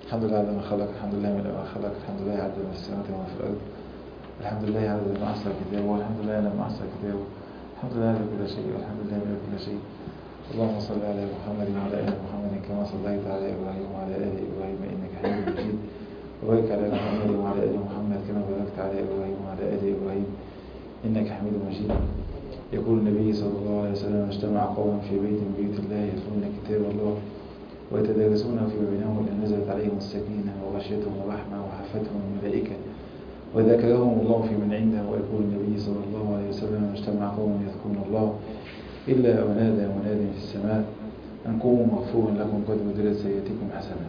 الحمد لله على ما خلق، الحمد لله من ما خلق، الحمد لله عدد ما في السماوات وما في الأرض، الحمد لله عدد ما أحصى كتابه، والحمد لله لما أحصى كتابه، الحمد لله على كل شيء، والحمد لله من كل شيء. اللهم صل على محمد وعلى آل محمد كما صليت على إبراهيم وعلى آل إبراهيم إنك حميد مجيد، وبارك على محمد وعلى آل محمد كما باركت على إبراهيم وعلى آل إبراهيم إنك حميد مجيد. يقول النبي صلى الله عليه وسلم: اجتمع قوم في بيت من بيوت الله يتلون كتاب الله ويتدارسونه فيما بينهم إذ نزلت عليهم السكينة وغشيتهم الرحمة وحفتهم الملائكة وذكرهم الله في من عنده. ويقول النبي صلى الله عليه وسلم: اجتمع قوم يذكرون الله إلا ونادى مناد في السماء أن قوموا مغفورا لكم قد بدلت سيئاتكم حسنات.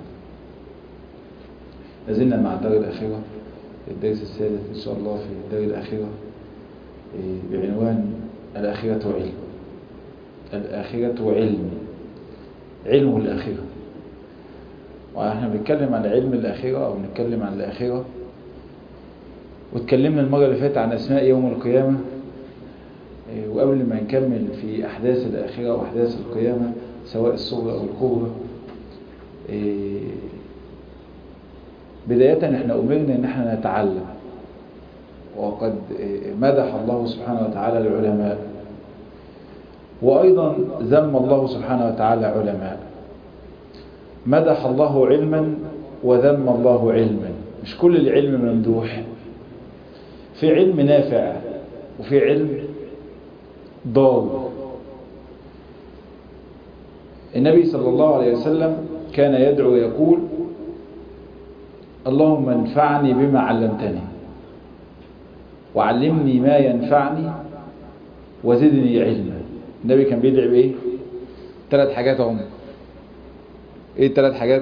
لازلنا مع الدار الأخيرة، الدرس السادس إن شاء الله في الدار الأخيرة بعنوان الآخرة علم. الآخرة علم، علم الآخرة. ونحن بنتكلم عن علم الآخرة أو بنتكلم عن الآخرة، واتكلمنا المرة اللي فاتت عن أسماء يوم القيامة. وقبل ما نكمل في أحداث الآخرة وأحداث القيامة سواء الصغرى أو الكبرى، بداية احنا أمرنا ان احنا نتعلم، وقد مدح الله سبحانه وتعالى العلماء، وأيضا ذم الله سبحانه وتعالى علماء. مدح الله علما وذم الله علما. مش كل العلم ممدوح، في علم نافع وفي علم ضار. النبي صلى الله عليه وسلم كان يدعو يقول: اللهم انفعني بما علمتني وعلمني ما ينفعني وزدني علما. النبي كان بيدعي بايه؟ 3 حاجات هم. ايه ال3 حاجات؟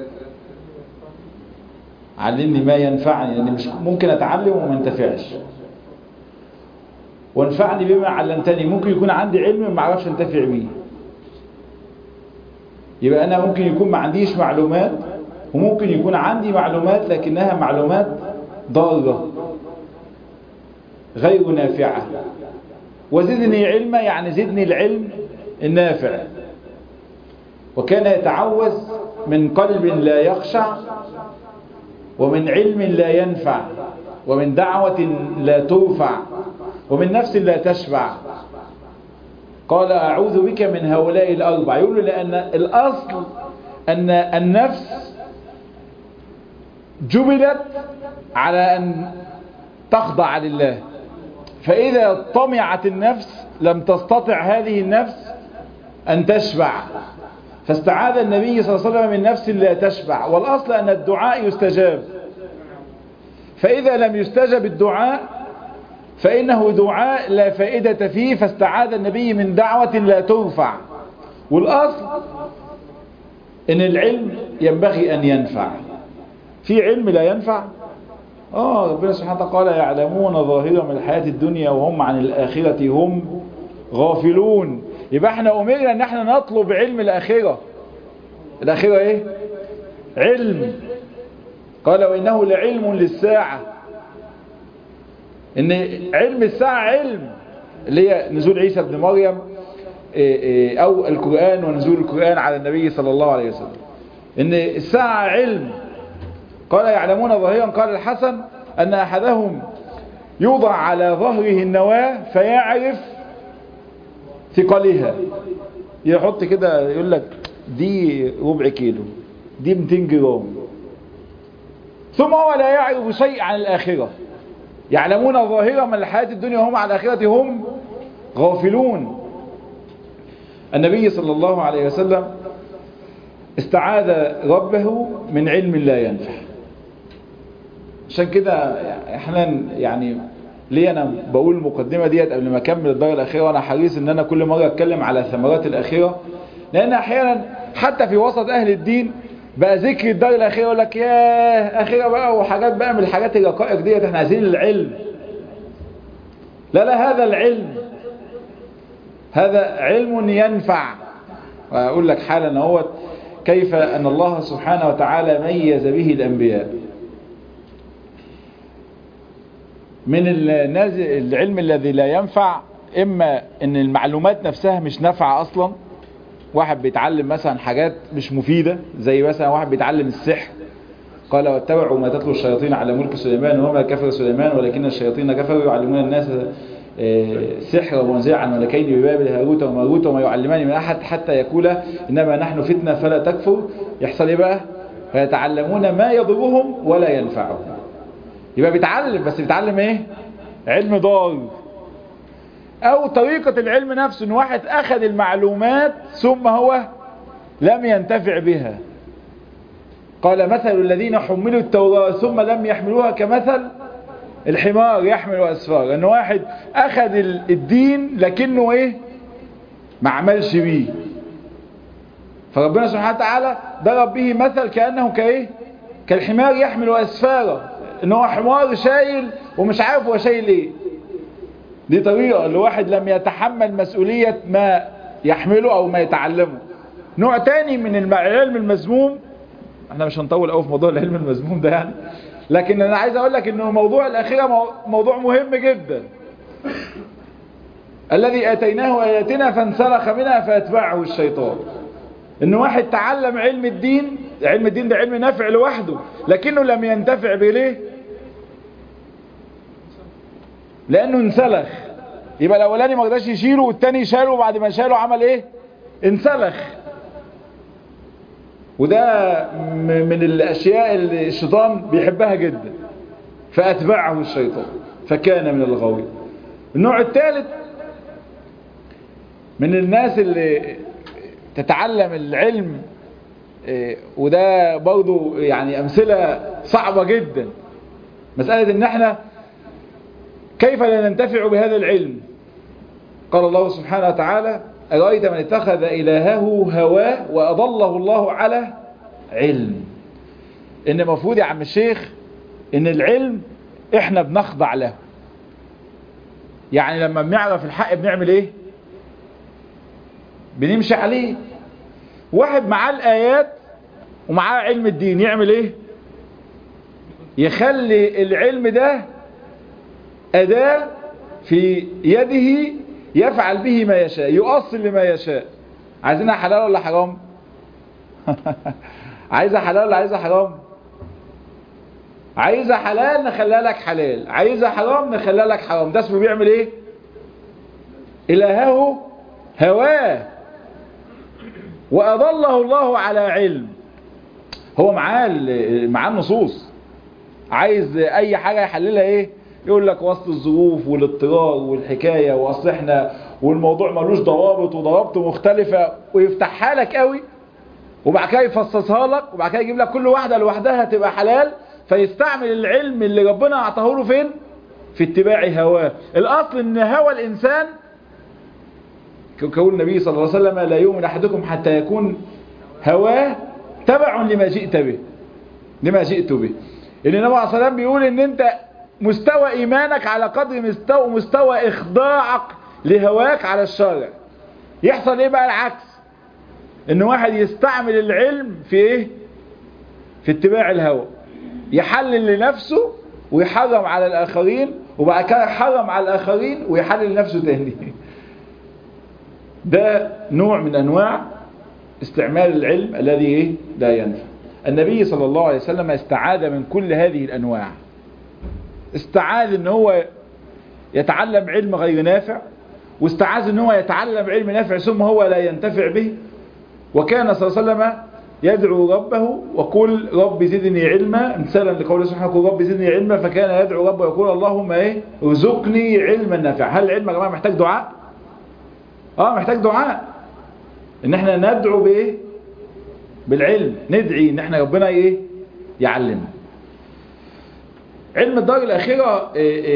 علمني ما ينفعني، لان مش ممكن اتعلم وما انتفعش. وانفعني بما علمتني، ممكن يكون عندي علم ما اعرفش انتفع بيه. يبقى انا ممكن يكون ما عنديش معلومات، وممكن يكون عندي معلومات لكنها معلومات ضارة غير نافعة. وزدني علما يعني زدني العلم النافع. وكان يتعوذ من قلب لا يخشع، ومن علم لا ينفع، ومن دعوة لا ترفع، ومن نفس لا تشبع. قال: أعوذ بك من هؤلاء الأربع. يقول له لأن الأصل أن النفس جبلت على أن تخضع لله، فإذا طمعت النفس لم تستطع هذه النفس أن تشبع، فاستعاذ النبي صلى الله عليه وسلم من نفس لا تشبع. والأصل أن الدعاء يستجاب، فإذا لم يستجب الدعاء فإنه دعاء لا فائدة فيه، فاستعاذ النبي من دعوة لا ترفع. والأصل أن العلم ينبغي أن ينفع. في علم لا ينفع؟ ربنا سبحانه وتعالى قال: يعلمون ظاهرا من الحياة الدنيا وهم عن الآخرة هم غافلون. يبقى احنا أمرنا ان احنا نطلب علم الآخرة. الآخرة ايه؟ علم. قال: وإنه لعلم للساعة. ان علم الساعة علم، اللي هي نزول عيسى ابن مريم او القرآن ونزول القرآن على النبي صلى الله عليه وسلم. ان الساعة علم. قال: يعلمون ظاهرا. قال الحسن: أن أحدهم يوضع على ظهره النواة فيعرف ثقلها. يحط كده يقول لك دي ربع كيلو، دي 200 جرام، ثم هو لا يعرف شيء عن الآخرة. يعلمون ظاهرا من الحياة الدنيا وهم على الآخرة هم غافلون. النبي صلى الله عليه وسلم استعاذ ربه من علم لا ينفع. عشان كده احنا يعني ليه انا بقول المقدمة ديت قبل ما اكمل الدار الأخيرة، وانا حريص ان انا كل مرة اتكلم على ثمرات الأخيرة، لان احيانا حتى في وسط اهل الدين بقى ذكر الدار الأخيرة يقول لك ياه أخيرة بقى وحاجات بقى من الحاجات الرقائق ديت، احنا عايزين العلم. لا هذا العلم، هذا علم ينفع. وأقول لك حالا اهوت كيف أن الله سبحانه وتعالى ميز به الأنبياء. من العلم الذي لا ينفع، إما أن المعلومات نفسها مش نافعة أصلا. واحد بيتعلم مثلا حاجات مش مفيدة، زي مثلا واحد بيتعلم السحر قال واتبعوا ما تتلو الشياطين على ملك سليمان وما كفر سليمان ولكن الشياطين كفروا يعلمون الناس سحرا ومنزعا ملكين ببابل هاروت وماروت وما يعلمان من أحد حتى يقولا إنما نحن فتنة فلا تكفر. يحصل إيه بقى؟ فيتعلمون ما يضرهم ولا ينفعهم. يبقى بيتعلم، بس بيتعلم إيه؟ علم ضار. أو طريقة العلم نفسه إن واحد أخذ المعلومات ثم هو لم ينتفع بها. قال مثل الذين حملوا التوراة ثم لم يحملوها كمثل الحمار يحمل أسفار. إن واحد أخذ الدين لكنه إيه؟ ما عملش بيه. فربنا سبحانه وتعالى ضرب به مثل كأنه كإيه؟ كالحمار يحمل أسفاره. إن هو حمار شايل ومش عارف هو شايل إيه. دي طريقة لواحد لم يتحمل مسؤولية ما يحمله أو ما يتعلمه. نوع تاني من العلم المذموم، احنا مش هنطول قوي في موضوع العلم المذموم ده يعني، لكن انا عايز اقول لك انه موضوع الاخيرة موضوع مهم جدا. الذي اتيناه اياتنا فانسلخ منها فاتبعه الشيطان. ان واحد تعلم علم الدين، علم الدين ده علم نافع لوحده لكنه لم ينتفع به. ليه؟ لانه انسلخ. يبقى الاولاني ما قدرش يشيله والتاني شاله، وبعد ما شاله عمل ايه؟ انسلخ. وده من الاشياء اللي الشيطان بيحبها جدا. فاتبعه الشيطان فكان من الغاوين. النوع الثالث من الناس اللي تتعلم العلم، وده برضو يعني امثلة صعبة جدا، مسألة ان احنا كيف لا ننتفع بهذا العلم. قال الله سبحانه وتعالى أرأيت من اتخذ إلهه هواه وأضله الله على علم. إن المفروض يا عم الشيخ إن العلم إحنا بنخضع له. يعني لما بنعرف الحق بنعمل إيه؟ بنمشي عليه. واحد معاه الآيات ومعاه علم الدين يعمل إيه؟ يخلي العلم ده أداة في يده يفعل به ما يشاء، يؤصل لما يشاء. عايزينها حلال ولا حرام؟ عايزها حلال ولا عايزها حرام؟ عايزها حلال نخليها لك حلال، عايزها حرام نخليها لك حرام. ده اسمه بيعمل ايه؟ إلهه هواه وأضله الله على علم. هو معاه النصوص، عايز اي حاجة يحللها ايه؟ يقول لك وسط الظروف والاضطرار والحكاية واصل احنا والموضوع ملوش ضوابط وضوابطه مختلفة، ويفتحها لك قوي وبعد كده يفصصها لك وبعد كده يجيب لك كل واحدة لوحدها تبقى حلال. فيستعمل العلم اللي ربنا اعطاه له فين؟ في اتباع هواه. الاصل ان هوى الانسان كقول النبي صلى الله عليه وسلم لا يؤمن احدكم حتى يكون هواه تبع لما جئت به، لما جئت به. ان النبي عليه الصلاة والسلام بيقول ان انت مستوى ايمانك على قدر مستوى اخضاعك لهواك على الشارع. يحصل ايه بقى العكس؟ ان واحد يستعمل العلم في ايه؟ في اتباع الهوى، يحلل لنفسه ويحرم على الاخرين، وبعد كده يحرم على الاخرين ويحلل لنفسه تاني. ده نوع من انواع استعمال العلم الذي ايه؟ لا ينفع. النبي صلى الله عليه وسلم استعاذ من كل هذه الانواع. استعاذ ان هو يتعلم علم غير نافع، واستعاذ ان هو يتعلم علم نافع ثم هو لا ينتفع به. وكان صلى الله عليه وسلم يدعو ربه وقل رب زدني علما، امثالا لقوله سبحانه قل رب زدني علما. فكان يدعو ربه ويقول اللهم ايه؟ ارزقني علما نافعا. هل العلم يا جماعه محتاج دعاء؟ محتاج دعاء. ان احنا ندعو بايه؟ بالعلم، ندعي ان احنا ربنا ايه؟ يعلمنا. علم الدار الأخيرة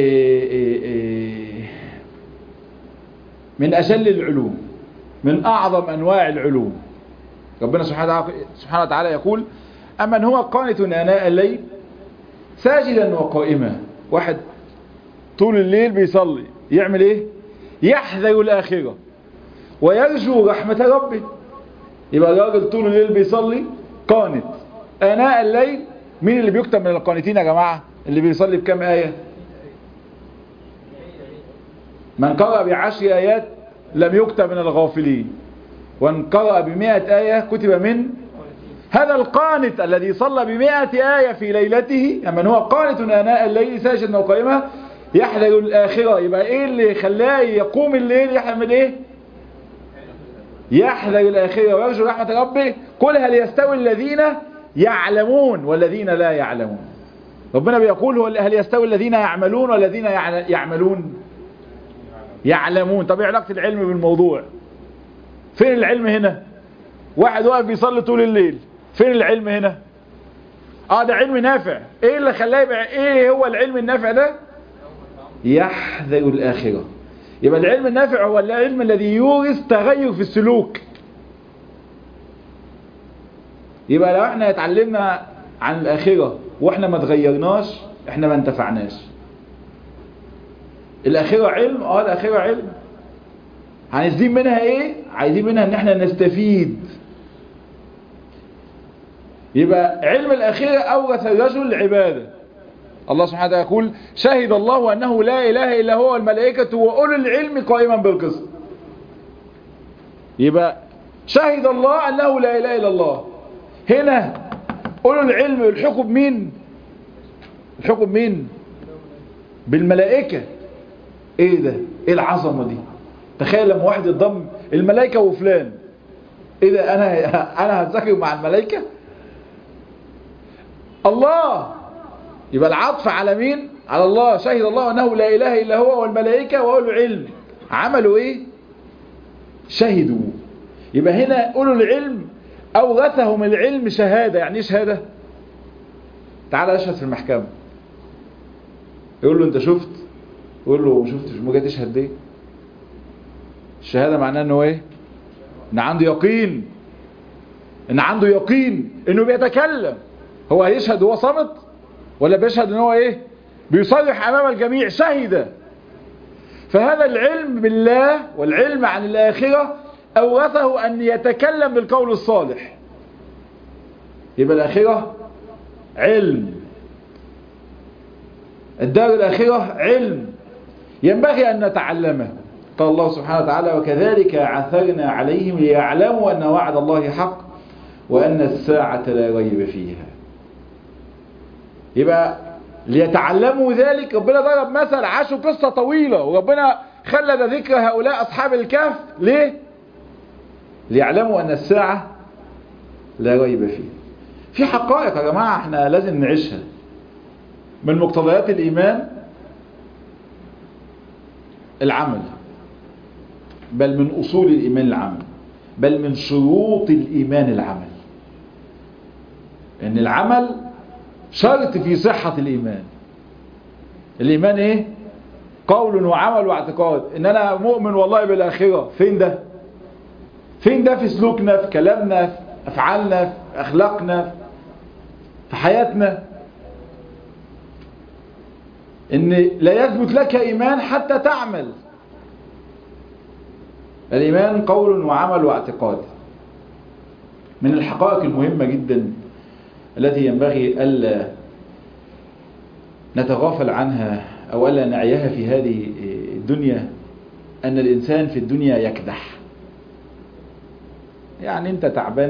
من أجل العلوم، من أعظم أنواع العلوم. ربنا سبحانه وتعالى يقول أمن هو قانت آناء الليل ساجدا وقائما. واحد طول الليل بيصلي يعمل ايه؟ يحذر الآخرة ويرجو رحمة ربه. يبقى الراجل طول الليل بيصلي قانت آناء الليل. مين اللي بيكتب من القانتين يا جماعة؟ اللي بيصلي بكم آية؟ من قرأ ب10 آيات لم يكتب من الغافلين، وان قرأ ب100 آية كتب من. هذا القانت الذي صلى ب100 آية في ليلته، من هو قانت آناء الليل ساجدا وقائما يحذر الآخرة. يبقى ايه اللي خلاه يقوم الليل يحمل ايه؟ يحذر الآخرة ويرجو رحمة ربه. قل هل يستوي الذين يعلمون والذين لا يعلمون. ربنا بيقول هل يستوي الذين يعملون والذين يعلمون. طب ايه علاقة العلم بالموضوع؟ فين العلم هنا؟ واحد واقف بيصلي طول الليل، فين العلم هنا؟ ده علم نافع. ايه اللي خلاه يبقى ايه هو العلم النافع ده؟ يحذر الآخرة. يبقى العلم النافع هو العلم الذي يورث تغير في السلوك. يبقى لو احنا اتعلمنا عن الآخرة واحنا ما تغيرناش احنا ما انتفعناش. الآخرة علم، الآخرة علم. عايزين منها ايه؟ عايزين منها ان احنا نستفيد. يبقى علم الآخرة أورث الرجل العبادة. الله سبحانه وتعالى يقول شهد الله أنه لا إله إلا هو والملائكة وأولو العلم قائما بالقسط. يبقى شهد الله أنه لا إله إلا الله. هنا أولو العلم الحكم بمين؟ الحكم بمين؟ بالملائكة. ايه ده؟ ايه العظمة دي؟ تخيل لما واحد يتضم الملائكة وفلان، ايه ده؟ انا هتذاكر مع الملائكة؟ الله. يبقى العطف على مين؟ على الله. شهد الله أنه لا إله إلا هو والملائكة وأولو العلم. عملوا إيه؟ شهدوا. يبقى هنا أولو العلم أورثهم العلم شهادة. يعني إيه شهادة؟ تعال اشهد في المحكمة. يقول له أنت شفت؟ يقول له ما شفتش. ما جاي تشهد ليه؟ الشهادة معناه أنه إيه؟ إن عنده يقين. إن عنده يقين إنه بيتكلم. هو هيشهد وهو صامت؟ ولا بيشهد ان هو ايه؟ بيصرح امام الجميع شهد. فهذا العلم بالله والعلم عن الآخرة أورثه أن يتكلم بالقول الصالح. يبقى الآخرة علم، الدار الآخرة علم ينبغي أن نتعلمه. قال الله سبحانه وتعالى وكذلك عثرنا عليهم ليعلموا أن وعد الله حق وأن الساعة لا ريب فيها. يبقى ليتعلموا ذلك. ربنا ضرب مثل، عاشوا قصة طويلة وربنا خلد ذكر هؤلاء أصحاب الكهف. ليه؟ ليعلموا أن الساعة لا ريب فيها. في حقائق يا جماعة احنا لازم نعيشها. من مقتضيات الإيمان العمل، بل من أصول الإيمان العمل، بل من شروط الإيمان العمل. إن العمل شرط في صحة الإيمان. الإيمان إيه؟ قول وعمل واعتقاد. إن أنا مؤمن والله بالآخرة. فين ده؟ فين ده في سلوكنا، في كلامنا، في أفعالنا، في أخلاقنا، في حياتنا؟ إن لا يثبت لك إيمان حتى تعمل. الإيمان قول وعمل واعتقاد. من الحقائق المهمة جدا التي ينبغي ألا نتغافل عنها أو ألا نعيها في هذه الدنيا أن الإنسان في الدنيا يكدح. يعني أنت تعبان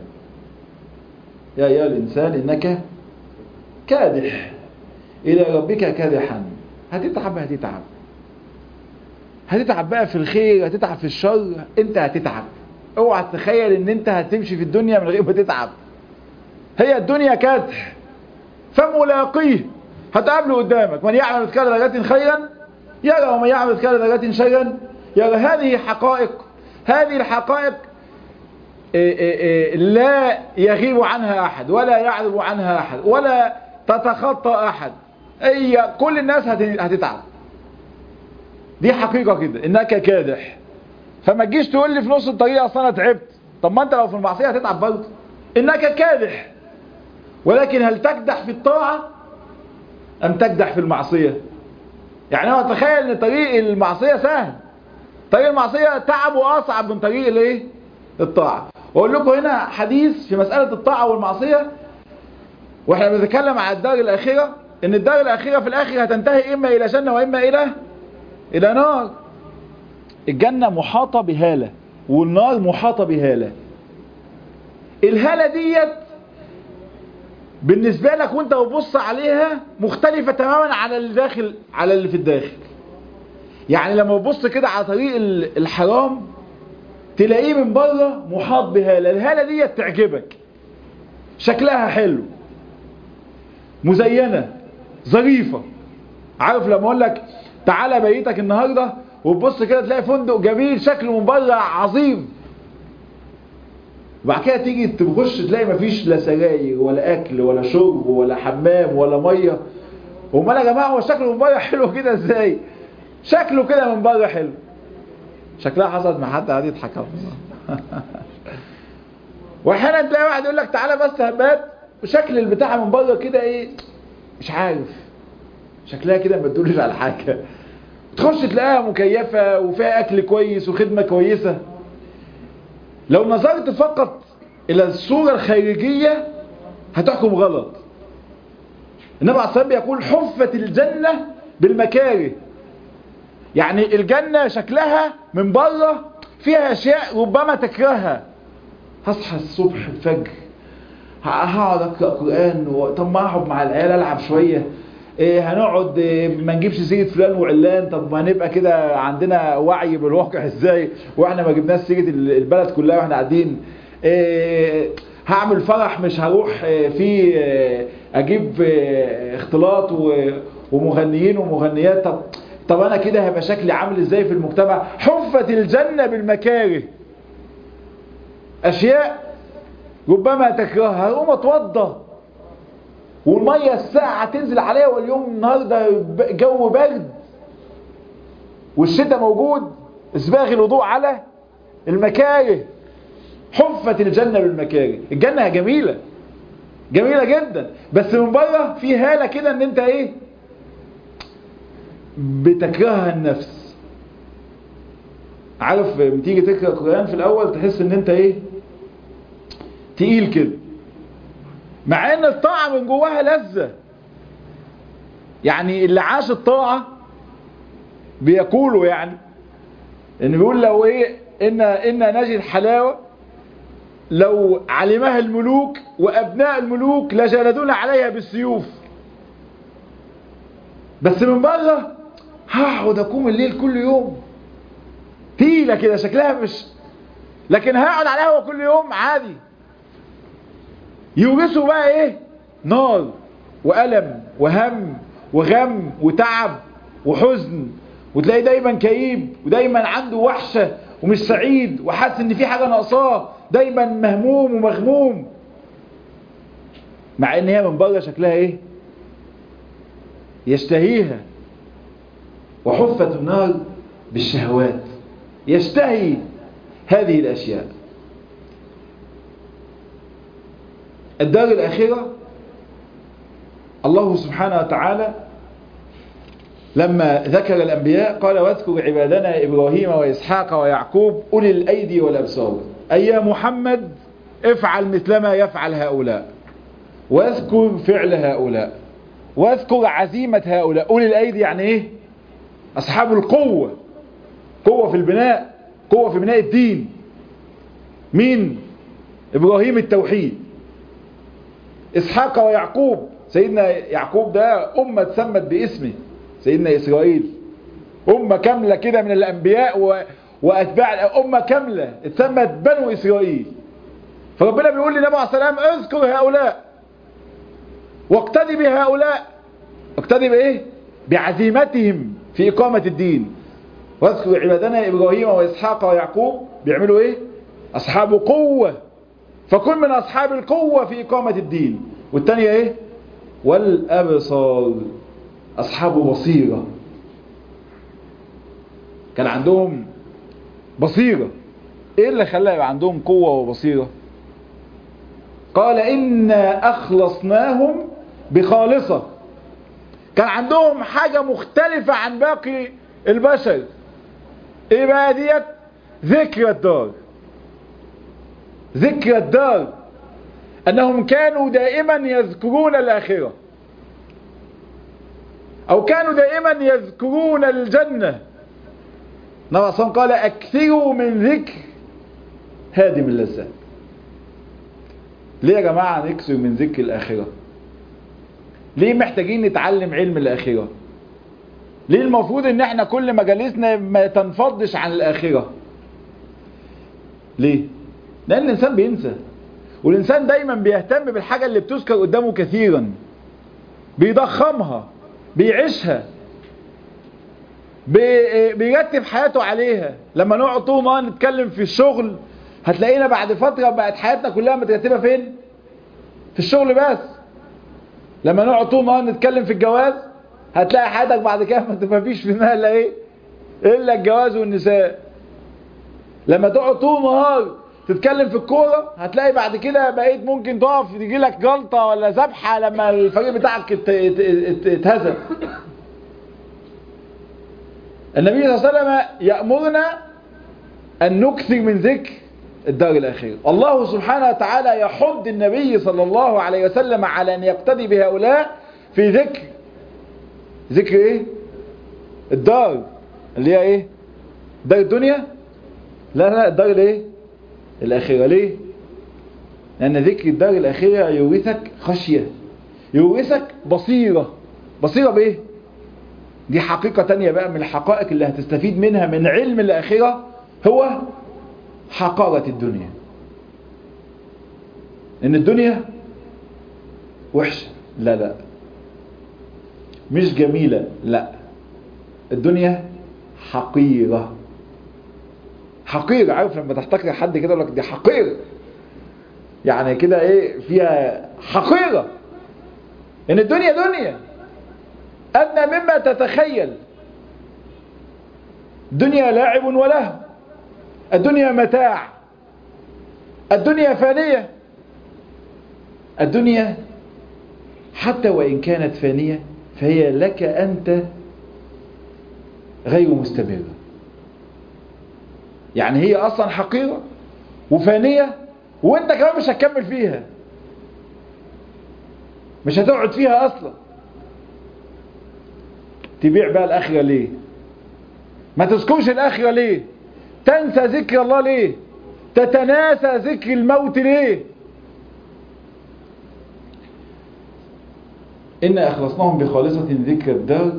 يا أيها الإنسان إنك كادح إلى ربك كادحا. هتتعب بقى في الخير، هتتعب في الشر، أنت هتتعب. اوعى تتخيل ان انت هتمشي في الدنيا من غير ما تتعب. هي الدنيا كادح فملاقيه. هتقابله قدامك. من يعمل مثقال ذرة خيرا يرى ومن يعمل مثقال ذرة شرا يرى. هذه حقائق. هذه الحقائق لا يغيب عنها أحد ولا يعرب عنها أحد ولا تتخطى أحد. هي كل الناس هتتعب. دي حقيقة كده إنك كادح. فما تجيش تقول لي في نص الطريق اصلا انا تعبت. طب ما انت لو في المعصية هتتعب برضه. إنك كادح. ولكن هل تكدح في الطاعة أم تكدح في المعصية؟ يعني هو تخيل ان طريق المعصية سهل. طريق المعصية تعب وأصعب من طريق الايه؟ الطاعة. واقول لكم هنا حديث في مسألة الطاعة والمعصية واحنا بنتكلم على الدار الآخرة. ان الدار الآخرة في الآخر هتنتهي إما إلى جنة وإما إلى نار. الجنة محاطة بهالة والنار محاطة بهالة. الهالة ديت بالنسبة لك وانت بتبص عليها مختلفة تماما على اللي داخل، على اللي في الداخل. يعني لما تبص كده على طريق الحرام تلاقيه من بره محاط بهالة، الهالة ديت تعجبك، شكلها حلو، مزينة، ظريفة. عارف لما اقول لك تعالى بيتك النهاردة وتبص كده تلاقي فندق جميل شكله من بره عظيم، وبعد كده تيجي تخش تلاقي مفيش لا سراير ولا اكل ولا شرب ولا حمام ولا ميه. امال يا جماعه هو شكله من بره حلو كده ازاي؟ شكله كده من بره حلو. شكلها حصلت مع حد قاعد يضحك. واحيانا تلاقي واحد يقول لك تعالى بس هبات وشكل البتاع من بره كده ايه مش عارف، شكلها كده ما تدلش على حاجه. تخش تلاقيها مكيفه وفيها اكل كويس وخدمه كويسه. لو نظرت فقط الى الصورة الخارجية هتحكم غلط. النبي عليه الصلاة والسلام يقول حفت الجنة بالمكاره. يعني الجنة شكلها من بره فيها اشياء ربما تكرهها. هصحى الصبح الفجر هقعد اقرأ قرآن، طب ما اقعد مع العيال العب شوية، هنقعد ما نجيبش سيرة فلان وعلان، طب ما نبقى كده عندنا وعي بالواقع ازاي واحنا ما جبناش سيرة البلد كلها واحنا قاعدين. هعمل فرح مش هروح فيه اجيب اختلاط ومغنيين ومغنيات، طب انا كده هيبقى شكلي عامل ازاي في المجتمع. حفت الجنة بالمكاره، اشياء ربما تكرهها. هقوم اتوضى والمية الساعة تنزل عليها واليوم النهاردة جو برد والشتاء موجود، اسباغ الوضوء على المكاره. حفت الجنة بالمكاره. الجنة جميلة جميلة جدا، بس من بره في هالة كده ان انت ايه بتكرهها النفس. عارف بتيجي تقرأ القرآن في الاول تحس ان انت ايه تقيل كده، مع ان الطاعة من جواها لذة. يعني اللي عاش الطاعة بيقولوا يعني ان بيقول لو ايه ان نجد حلاوة لو علمها الملوك وابناء الملوك لجلدونا عليها بالسيوف. بس من بره هقعد اقوم الليل كل يوم تقيلة كده شكلها مش، لكن هقعد على القهوة كل يوم عادي. يورثوا بقى ايه نار وألم وهم وغم وتعب وحزن، وتلاقي دايما كئيب ودايما عنده وحشة ومش سعيد وحاسس ان في حاجة ناقصاه، دايما مهموم ومغموم، مع ان هي من بره شكلها ايه يشتهيها. وحفت النار بالشهوات، يشتهي هذه الاشياء. الدار الآخرة الله سبحانه وتعالى لما ذكر الأنبياء قال واذكر عبادنا إبراهيم وإسحاق ويعقوب أولي الأيدي والأبصار، أي يا محمد افعل مثلما يفعل هؤلاء، واذكر فعل هؤلاء، واذكر عزيمة هؤلاء. أولي الأيدي يعني إيه؟ أصحاب القوة، قوة في البناء، قوة في بناء الدين. مين؟ إبراهيم التوحيد، إسحاق ويعقوب. سيدنا يعقوب ده أمة تسمت باسمه، سيدنا إسرائيل، أمة كاملة كده من الأنبياء وأتباع، أمة كاملة اتسمت بنو إسرائيل. فربنا بيقول للنبي عليه السلام اذكر هؤلاء واقتدي بهؤلاء. اقتدي بإيه؟ بعزيمتهم في إقامة الدين. واذكر عبادنا إبراهيم وإسحاق ويعقوب بيعملوا إيه؟ أصحاب قوة، فكن من أصحاب القوة في إقامة الدين. والتانية إيه؟ والأبصار، أصحاب بصيرة، كان عندهم بصيرة. إيه اللي خلاه يبقى عندهم قوة وبصيرة؟ قال إنا أخلصناهم بخالصة. كان عندهم حاجة مختلفة عن باقي البشر. إيه بقى ديت؟ ذكر الدار. ذكر الدار، أنهم كانوا دائما يذكرون الآخرة، أو كانوا دائما يذكرون الجنة. النبي صلى الله عليه وسلم قال أكثروا من ذكر هادم اللذات. ليه يا جماعة نكسر من ذكر الآخرة؟ ليه محتاجين نتعلم علم الآخرة؟ ليه المفروض ان احنا كل مجالسنا ما تنفضش عن الآخرة؟ ليه؟ لأن الإنسان بينسى، والإنسان دايما بيهتم بالحاجة اللي بتذكر قدامه كثيرا، بيضخمها، بيعيشها، بيرتب حياته عليها. لما نقعد طول ما نتكلم في الشغل هتلاقينا بعد فترة بقت حياتنا كلها مترتبة فين؟ في الشغل بس. لما نقعد طول ما نتكلم في الجواز هتلاقي حياتك بعد كده ما فيش في مال ايه الا الجواز والنساء. لما تقعد طول نهار تتكلم في الكورة هتلاقي بعد كده بقيت ممكن تقف يجي لك جلطة ولا ذبحة لما الفريق بتاعك اتهزم. النبي صلى الله عليه وسلم يأمرنا أن نكثر من ذكر الدار الأخيرة. الله سبحانه وتعالى يحض النبي صلى الله عليه وسلم على أن يقتدي بهؤلاء في ذكر إيه؟ الدار اللي هي إيه؟ دار الدنيا؟ لا الدار الإيه؟ الأخيرة. ليه؟ لأن ذكر الدار الأخيرة يورثك خشية، يورثك بصيرة. بصيرة بإيه؟ دي حقيقة تانية بقى من الحقائق اللي هتستفيد منها من علم الآخرة، هو حقارة الدنيا. إن الدنيا وحشة، لا مش جميلة، لا الدنيا حقيرة. حقيرة، عارف لما تحتقر حد كده يقول لك دي حقيرة، يعني كده ايه فيها حقيرة. ان الدنيا دنيا ادنى مما تتخيل. الدنيا لاعب ولهو، الدنيا متاع، الدنيا فانية. الدنيا حتى وإن كانت فانية فهي لك أنت غير مستمرة. يعني هي أصلا حقيرة وفانية، وانت كمان مش هتكمل فيها، مش هتقعد فيها أصلا. تبيع بقى الآخرة ليه؟ ما تذكرش الآخرة ليه؟ تنسى ذكر الله ليه؟ تتناسى ذكر الموت ليه؟ إن أخلصناهم بخالصة ذكر الدار.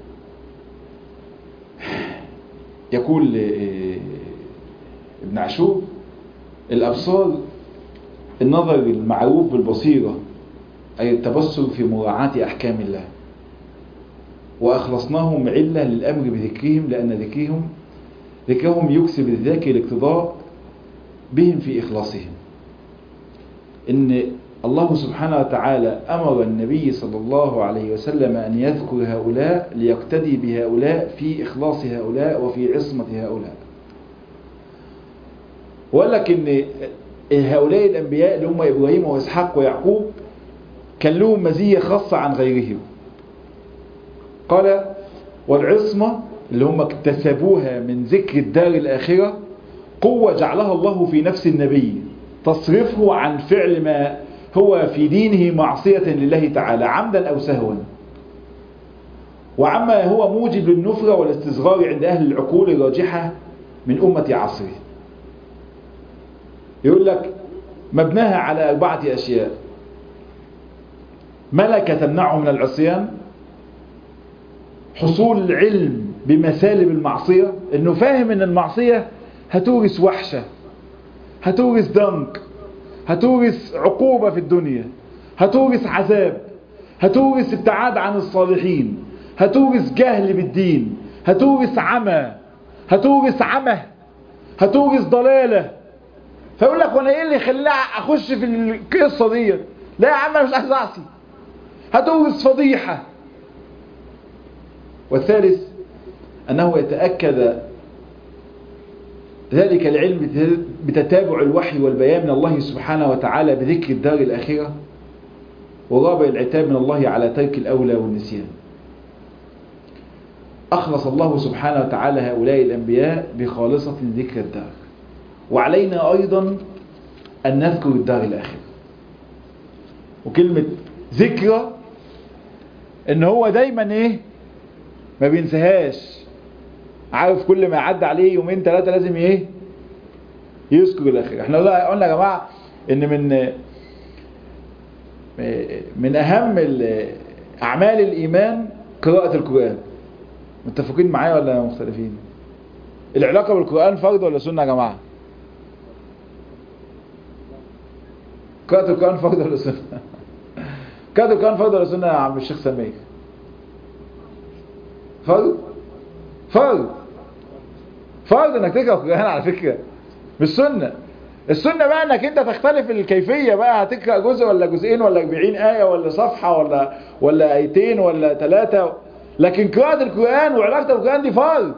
يقول ابن عاشور: الأبصار النظر المعروف بالبصيرة، أي التبصر في مراعاة أحكام الله. وأخلصناهم علة للأمر بذكرهم، لأن ذكرهم يكسب الذاكر الاقتضاء بهم في إخلاصهم. إن الله سبحانه وتعالى أمر النبي صلى الله عليه وسلم أن يذكر هؤلاء ليقتدي بهؤلاء في إخلاص هؤلاء وفي عصمة هؤلاء. وقال لك إن هؤلاء الأنبياء اللي هم إبراهيم وإسحاق ويعقوب كان لهم مزية خاصة عن غيرهم. قال: والعصمة اللي هم اكتسبوها من ذكر الدار الآخرة قوة جعلها الله في نفس النبي تصرفه عن فعل ما هو في دينه معصية لله تعالى عمدا أو سهوا، وعما هو موجب للنفرة والاستصغار عند أهل العقول الراجحة من أمة عصره. يقول لك مبناها على 4 أشياء: ملكة تمنعه من العصيان، حصول العلم بمسالب المعصية، انه فاهم ان المعصية هتورث وحشة، هتورث ضنك، هتورث عقوبة في الدنيا، هتورث عذاب، هتورث ابتعاد عن الصالحين، هتورث جهل بالدين، هتورث عمى، هتورث هتورث ضلالة. فيقول لك وانا ايه اللي يخليني اخش في القصة دي؟ لا يا عم انا مش عايز اعصي. هتورث فضيحة. والثالث أنه يتأكد ذلك العلم بتتابع الوحي والبيان من الله سبحانه وتعالى بذكر الدار الآخرة، ورابع العتاب من الله على ترك الأولى والنسيان. أخلص الله سبحانه وتعالى هؤلاء الأنبياء بخالصة ذكر الدار، وعلينا أيضا أن نذكر الدار الآخرة. وكلمة ذكرى إن هو دايما إيه؟ ما بينساهاش. عارف كل ما يعدي عليه 2 3 لازم ايه؟ يذكر الاخير. احنا قلنا يا جماعه ان من أهم أعمال الإيمان قراءة القرآن. متفقين معايا ولا مختلفين؟ العلاقة بالقرآن فرض ولا سنة يا جماعة؟ قراءة القرآن فرض ولا سنة؟ قراءة القرآن فرض ولا سنة يا عم الشيخ سمير؟ فرض؟ فرض انك تقرأ القرآن على فكرة، مش سنة. السنة بقى انك انت تختلف الكيفية بقى، هتقرأ جزء ولا جزئين ولا 40 آية ولا صفحة ولا آيتين ولا 3. لكن قراءة القرآن وعلاقة القرآن دي فرض.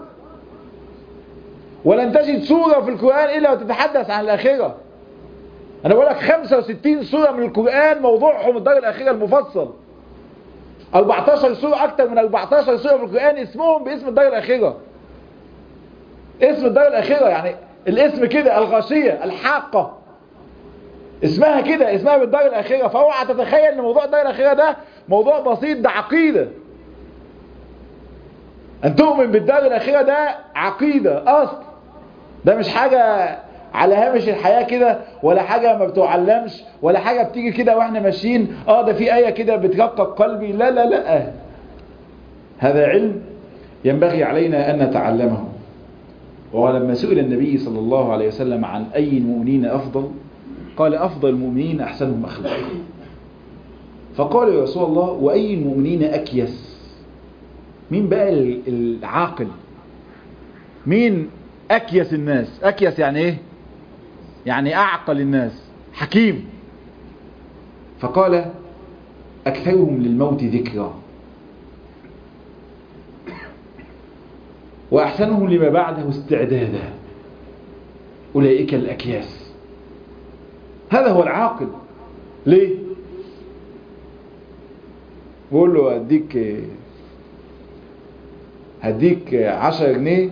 ولن تجد سورة في القرآن إلا وتتحدث عن الآخرة. أنا بقول لك 65 سورة من القرآن موضوعهم الدار الآخرة المفصل. 14 سورة، أكتر من 14 سورة في القرآن اسمهم باسم الدار الآخرة. اسم الدار الآخرة يعني الاسم كده، الغاشية، الحاقة، اسمها كده، اسمها بالدار الآخرة. فاوعى تتخيل ان موضوع الدار الآخرة ده موضوع بسيط، ده عقيدة. ان تؤمن بالدار الآخرة ده عقيدة اصل، ده مش حاجة على هامش الحياة كده، ولا حاجة ما بتعلمش، ولا حاجة بتيجي كده واحنا ماشيين ده في آية كده بترقق قلبي. لا لا لا، هذا علم ينبغي علينا أن نتعلمه. ولما سئل النبي صلى الله عليه وسلم عن أي المؤمنين أفضل، قال أفضل المؤمنين أحسنهم أخلاقا. فقال يا رسول الله وأي المؤمنين أكيس؟ مين بقى العاقل؟ مين أكيس الناس؟ أكيس يعني إيه؟ يعني أعقل الناس، حكيم. فقال أكثرهم للموت ذكرى وأحسنهم لما بعده استعدادا، أولئك الأكياس. هذا هو العاقل. ليه؟ بقول له هديك 10 جنيه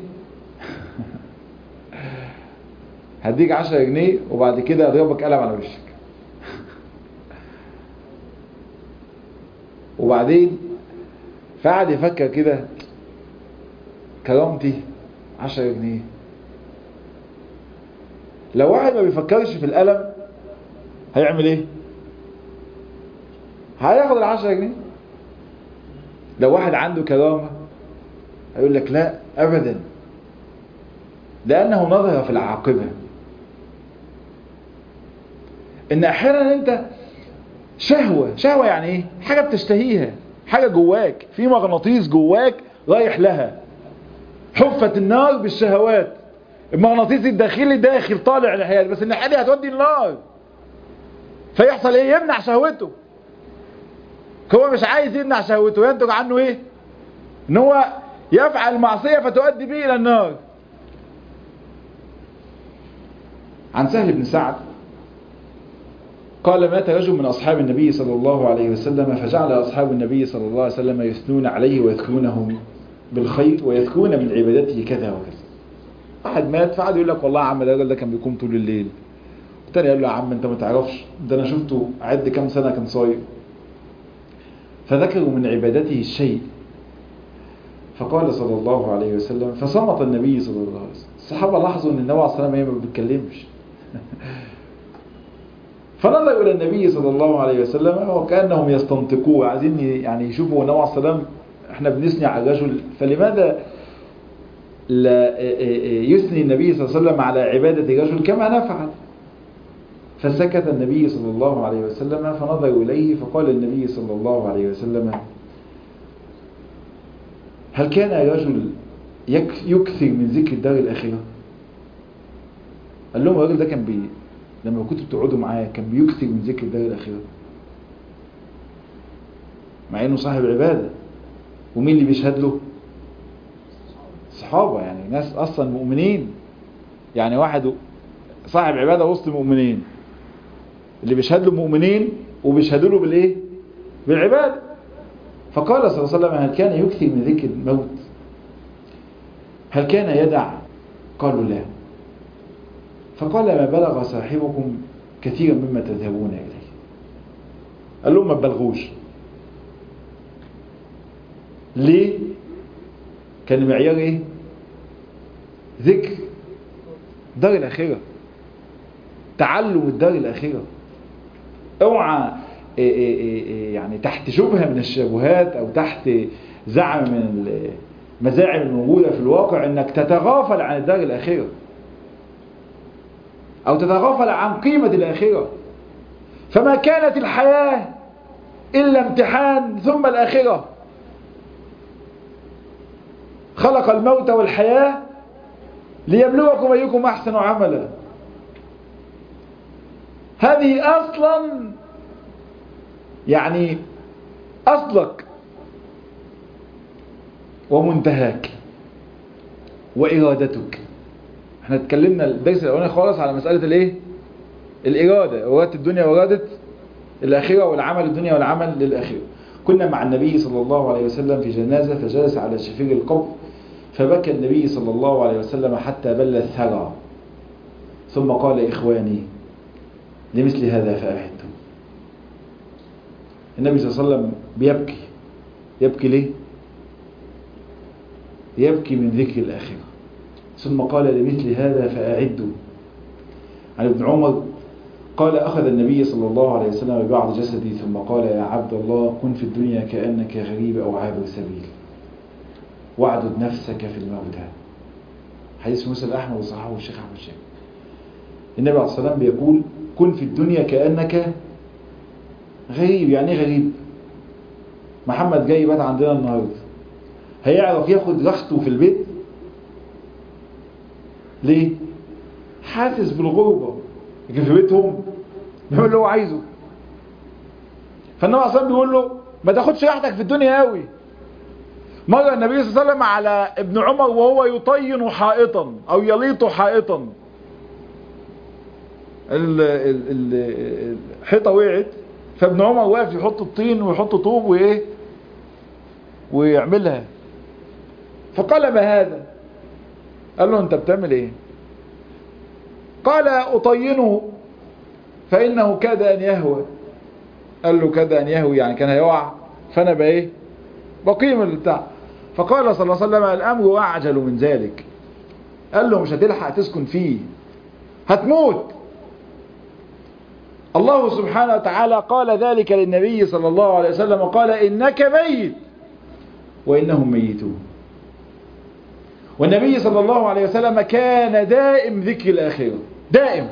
هديك 10 جنيه وبعد كده اضربك قلم على وشك. وبعدين فقعد يفكر كده، كرامتي 10 جنيه. لو واحد ما بيفكرش في القلم هيعمل ايه؟ هياخد 10 جنيه. لو واحد عنده كرامة هيقول لك لا ابدا، لانه نظر في العاقبة. ان احيانا انت شهوة يعني ايه؟ حاجة بتشتهيها، حاجة جواك، في مغناطيس جواك رايح لها. حفت النار بالشهوات، المغناطيس الداخلي داخل طالع الحياة، بس الناحية دي هتودي النار. فيحصل ايه؟ يمنع شهوته. هو مش عايز يمنع شهوته، ينتج عنه ايه؟ ان هو يفعل معصية فتؤدي به الى النار. عن سهل بن سعد قال مات رجل من أصحاب النبي صلى الله عليه وسلم، فجعل أصحاب النبي صلى الله عليه وسلم يثنون عليه ويذكرونه بالخير ويذكرون من عبادته كذا وكذا. واحد مات فقعد يقول لك والله يا عم ده الراجل ده كان بيقوم طول الليل. والتاني قال له يا عم انت ما تعرفش، ده انا شفته عد كام سنة كان صايم. فذكروا من عبادته الشيء. فقال صلى الله عليه وسلم، فصمت النبي صلى الله عليه وسلم. الصحابة لاحظوا ان النبي عليه الصلاة والسلام ما بيتكلمش. فنظروا إلى النبي صلى الله عليه وسلم وكأنهم يستنطقوه، عايزين يعني يشوفوا النبي عليه السلام احنا بنثني على الرجل، فلماذا لا يثني النبي صلى الله عليه وسلم على عبادة الرجل كما نفعل؟ فسكت النبي صلى الله عليه وسلم، فنظروا إليه فقال النبي صلى الله عليه وسلم هل كان رجل يكثر من ذكر الدار الآخرة؟ قال لهم الراجل ده كان لما كنتوا بتقعدوا معاه كان بيكثر من ذكر الدار الآخرة، مع انه صاحب عبادة. ومين اللي بيشهد له؟ صحابة، يعني ناس اصلا مؤمنين، يعني واحد صاحب عبادة وسط مؤمنين، اللي بيشهد له مؤمنين وبيشهدوا له بالايه؟ بالعبادة. فقال صلى الله عليه وسلم هل كان يكثر من ذكر الموت؟ هل كان يدع؟ قالوا لا. فقال ما بلغ صاحبكم كثيرا مما تذهبون إليه. قال لهم ما تبلغوش. ليه؟ كان معيار ايه؟ ذكر دار الآخرة، تعلم الدار الآخرة. اوعى يعني تحت شبهة من الشبهات أو تحت زعم من المزاعم الموجودة في الواقع أنك تتغافل عن الدار الآخرة أو تتغافل عن قيمة الآخرة. فما كانت الحياة إلا امتحان ثم الآخرة. خلق الموت والحياة ليبلوكم أيكم أحسن عملا. هذه أصلا يعني أصلك ومنتهاك وإرادتك. احنا اتكلمنا الدرس الأولاني خالص على مسألة الايه؟ إرادة الدنيا وإرادة الآخرة، والعمل الدنيا والعمل للآخرة. كنا مع النبي صلى الله عليه وسلم في جنازة، فجلس على شفير القبر، فبكى النبي صلى الله عليه وسلم حتى بل الثرى، ثم قال: إخواني لمثل هذا فأعدوا. النبي صلى الله عليه وسلم يبكي ليه؟ يبكي من ذكر الآخرة. ثم قال: لمثل هذا فأعدوا. عن ابن عمر قال: أخذ النبي صلى الله عليه وسلم ببعض جسدي ثم قال: يا عبد الله، كن في الدنيا كأنك غريب أو عابر سبيل، واعدد نفسك في الموتى. حديث مسلم أحمد وصححه الشيخ أحمد شاكر. النبي عليه الصلاة والسلام بيقول: كن في الدنيا كأنك غريب. يعني ايه غريب؟ محمد جاي بات عندنا النهارده، هيعرف ياخد راحته في البيت؟ ليه؟ حاسس بالغربة. لكن في بيتهم بيعمل اللي هو عايزه. فالنبي عليه الصلاة والسلام بيقول له: ما تاخدش راحتك في الدنيا قوي. مرة النبي صلى الله عليه وسلم على ابن عمر وهو يطين حائطا أو يليط حائطا، الحيطة وقعت، فابن عمر واقف يحط الطين ويحط طوب وايه ويعملها. فقال: ما هذا؟ قال له: انت بتعمل ايه؟ قال: اطينه فانه كاد ان يهوى. قال له: كاد ان يهوي يعني كان هيقع، فانا بايه بقيم البتاع. فقال صلى الله عليه وسلم: الامر اعجل من ذلك. قال له: مش هتلحق تسكن فيه، هتموت. الله سبحانه وتعالى قال ذلك للنبي صلى الله عليه وسلم، وقال: إنك ميت وإنهم ميتون. والنبي صلى الله عليه وسلم كان دائم ذكر الآخرة، دائم.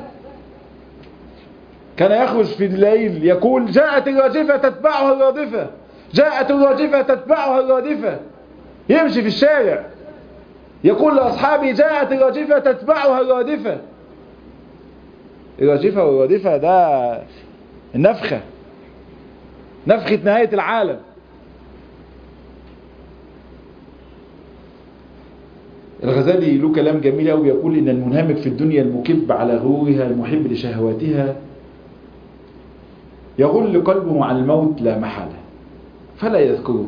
كان يخرج في الليل يقول: جاءت الراجفة تتبعها الرادفة، جاءت الراجفة تتبعها الرادفة. يمشي في الشارع يقول لأصحابه: جاءت الراجفة تتبعها الرادفة. الراجفة والرادفة ده النفخة، نفخة نهاية العالم. الغزالي له كلام جميل قوي، يقول: إن المنهمك في الدنيا المكب على غرورها المحب لشهواتها يغل قلبه عن الموت لا محالة فلا يذكره،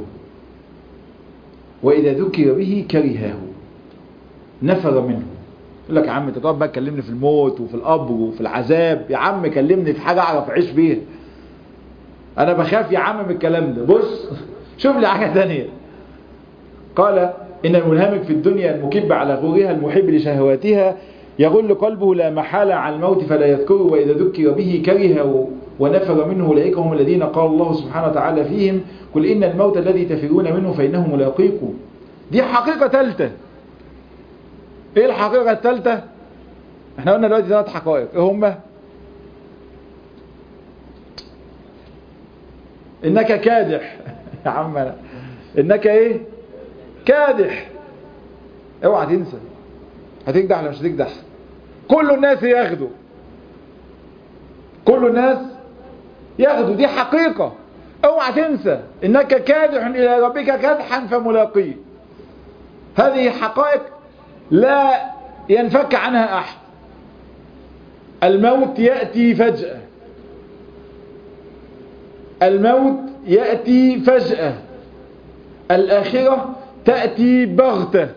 وإذا ذكر به كرهه نفر منه. يقول لك: يا عم انت تقعد بقى تكلمني في الموت وفي القبر وفي العذاب، يا عم كلمني في حاجة اعرف اعيش بيها، انا بخاف يا عم من الكلام ده، بص شوف لي حاجة ثانية. قال: إن المنهمك في الدنيا المكب على غرورها المحب لشهواتها يغل قلبه لا محالة عن الموت فلا يذكره، وإذا ذكر به كره ونفر منه. أولئك هم الذين قال الله سبحانه وتعالى فيهم: قل إن الموت الذي تفرون منه فإنه ملاقيكم. دي حقيقة ثالثة. ايه الحقيقة الثالثة؟ احنا قلنا دلوقتي 3 حقائق، ايه هما؟ انك كادح يا عم أنا. انك ايه؟ كادح. اوعى تنسى، هتكدح ولا مش هتكدح؟ كل الناس ياخدوا، كل الناس ياخدوا، دي حقيقة. اوعى تنسى انك كادح الى ربك كدحا فملاقيه. هذه حقائق لا ينفك عنها أحد. الموت يأتي فجأة، الموت يأتي فجأة، الآخرة تأتي بغتة.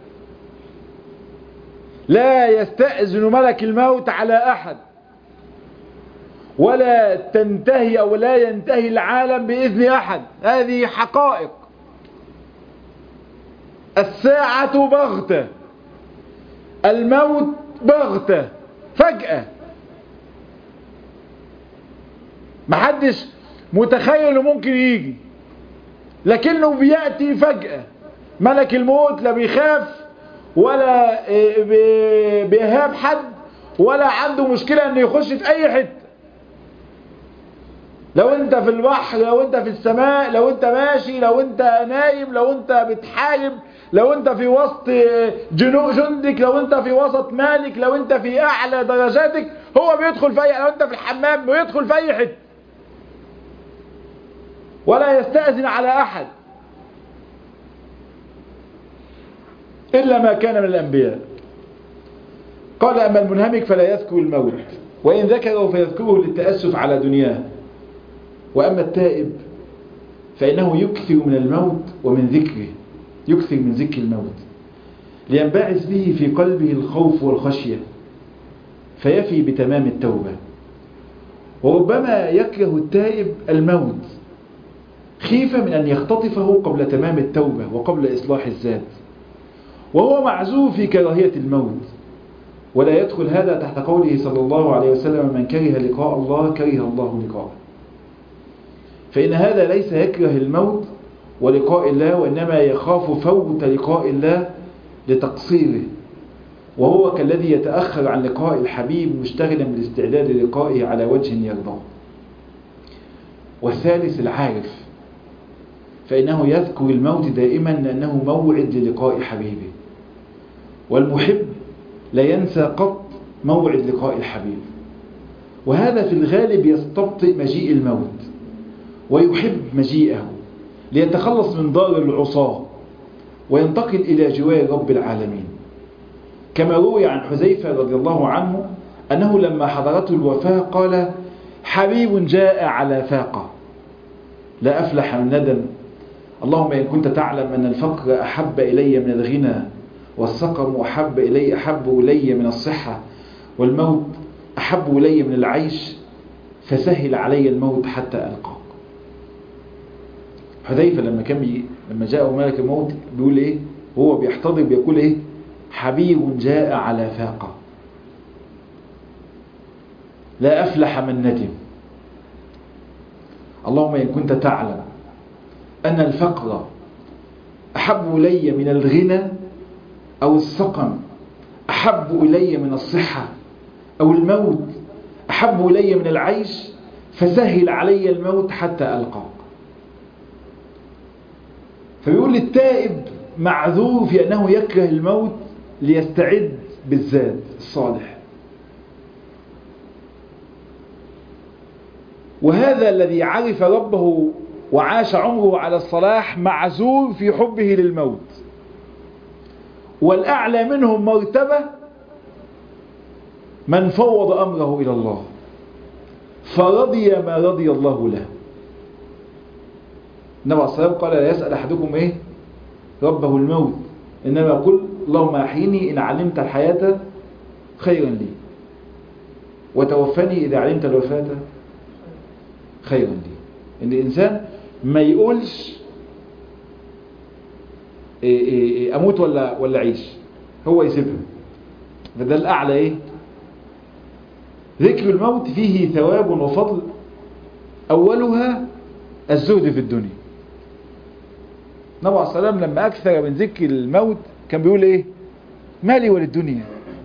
لا يستأذن ملك الموت على أحد، ولا تنتهي أو لا ينتهي العالم بإذن أحد. هذه حقائق. الساعة بغتة، الموت بغتة فجأة. محدش متخيل انه ممكن يجي، لكنه بيأتي فجأة. ملك الموت لا بيخاف ولا بيهاب حد ولا عنده مشكلة انه يخش في اي حتة. لو انت في البحر، لو انت في السماء، لو انت ماشي، لو انت نايم، لو انت بتحارب، لو انت في وسط جندك، لو انت في وسط مالك، لو انت في اعلى درجاتك، هو بيدخل في اي، لو انت في الحمام بيدخل في اي حتة ولا يستأذن على احد الا ما كان من الانبياء. قال اما المنهمك فلا يذكر الموت، وان ذكره فيذكره للتأسف على دنياه. واما التائب فانه يكثر من الموت ومن ذكره، يكثر من ذكر الموت لينبعث به في قلبه الخوف والخشية فيفي بتمام التوبة. وربما يكره التائب الموت خيفة من أن يختطفه قبل تمام التوبة وقبل إصلاح الذات، وهو معذور في كراهية الموت. ولا يدخل هذا تحت قوله صلى الله عليه وسلم من كره لقاء الله كره الله لقاءه، فإن هذا ليس يكره الموت ولقاء الله، وإنما يخاف فوت لقاء الله لتقصيره، وهو كالذي يتأخر عن لقاء الحبيب مشتغلا بالاستعداد للقائه على وجه يرضاه. والثالث العارف فإنه يذكر الموت دائما لأنه موعد للقاء حبيبه، والمحب لا ينسى قط موعد لقاء الحبيب، وهذا في الغالب يستبطئ مجيء الموت ويحب مجيئه ليتخلص من دار العصاة وينتقل إلى جوار رب العالمين. كما روي عن حذيفة رضي الله عنه أنه لما حضرته الوفاة قال حبيب جاء على فاقة لا أفلح من ندم، اللهم إن كنت تعلم أن الفقر أحب إلي من الغنى، والسقم أحب إلي من الصحة، والموت أحب إلي من العيش، فسهل علي الموت حتى ألقاك. حذيفة لما جاءه ملك الموت بيقول إيه وهو بيحتضر، بيقول إيه حبيب جاء على فاقة لا أفلح من ندم، اللهم إن كنت تعلم أن الفقر أحب إلي من الغنى، أو السقم أحب إلي من الصحة، أو الموت أحب إلي من العيش، فسهل علي الموت حتى ألقاك. فبيقول التائب معذور في أنه يكره الموت ليستعد بالذات الصالح. وهذا الذي عرف ربه وعاش عمره على الصلاح معذور في حبه للموت. والأعلى منهم مرتبة من فوض أمره إلى الله فرضي ما رضي الله له. النبي عليه الصلاة والسلام قال لا يسأل أحدكم إيه ربه الموت، إنما يقول اللهم أحيني إن علمت الحياة خيرا لي، وتوفني إذا علمت الوفاة خيرا لي. إن الإنسان ما يقولش أموت ولا عيش، هو يسيبها. فده الأعلى إيه؟ ذكر الموت فيه ثواب وفضل، أولها الزهد في الدنيا. النبي عليه الصلاة والسلام لما أكثر من ذكر الموت كان بيقول إيه؟ مالي وللدنيا،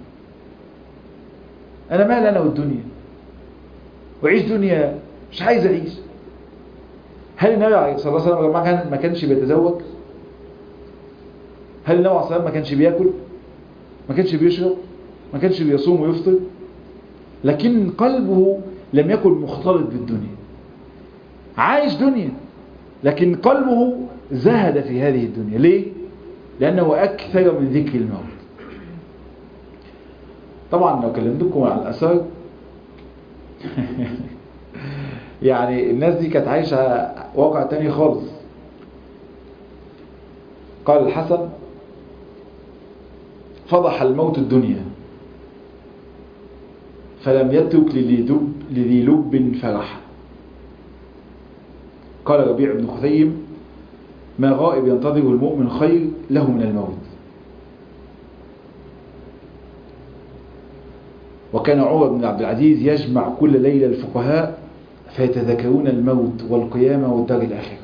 أنا مالي أنا والدنيا، وعيش دنيا مش عايز أعيش. هل النبي صلى الله عليه وسلم ما كانش بيتزوج؟ هل النبي عليه الصلاة والسلام ما كانش بياكل؟ ما كانش بيشرب؟ ما كانش بيصوم ويفطر؟ لكن قلبه لم يكن مختلط بالدنيا، عايش دنيا لكن قلبه زهد في هذه الدنيا. ليه؟ لأنه أكثر من ذكر الموت. طبعا لو كلمتكم عن الأثار يعني الناس دي كانت عايشة واقع تاني خالص. قال الحسن فضح الموت الدنيا فلم يترك لذي لب فرح. قال ربيع بن خثيم ما غائب ينتظر المؤمن خير له من الموت. وكان عمر بن عبد العزيز يجمع كل ليلة الفقهاء فيتذكرون الموت والقيامة والدار الآخرة.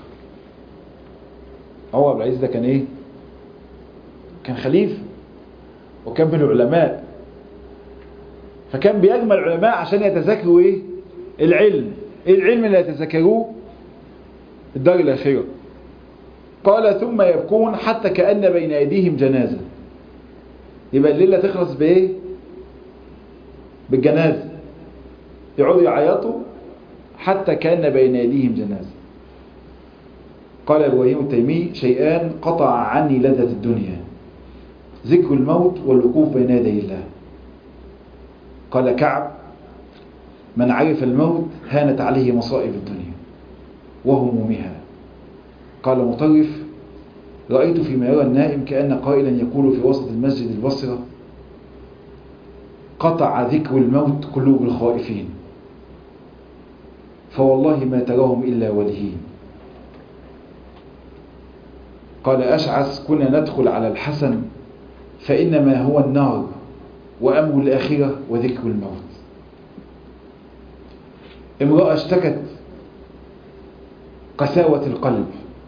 عمر بن العزيز ده كان ايه؟ كان خليفة وكان من العلماء، فكان بيجمع العلماء عشان يتذكروا ايه؟ العلم. ايه العلم اللي يتذكروه؟ الدار الآخرة. قال ثم يبكون حتى كأن بين أيديهم جنازة. يبقى الليلة تخلص بايه؟ بالجنازة. يقعدوا يعيطوا حتى كأن بين أيديهم جنازة. قال إبراهيم التيمي: شيئان قطع عني لذة الدنيا، ذكر الموت والوقوف بين يدي الله. قال كعب: من عرف الموت هانت عليه مصائب الدنيا وهمومها. قال مطرف: رأيت فيما يرى النائم كأن قائلا يقول في وسط المسجد البصرة: قطع ذكر الموت قلوب الخائفين، فوالله ما تراهم إلا ولهين. قال أشعث: كنا ندخل على الحسن فإنما هو النار وأمر الآخرة وذكر الموت. امرأة اشتكت قساوة القلب،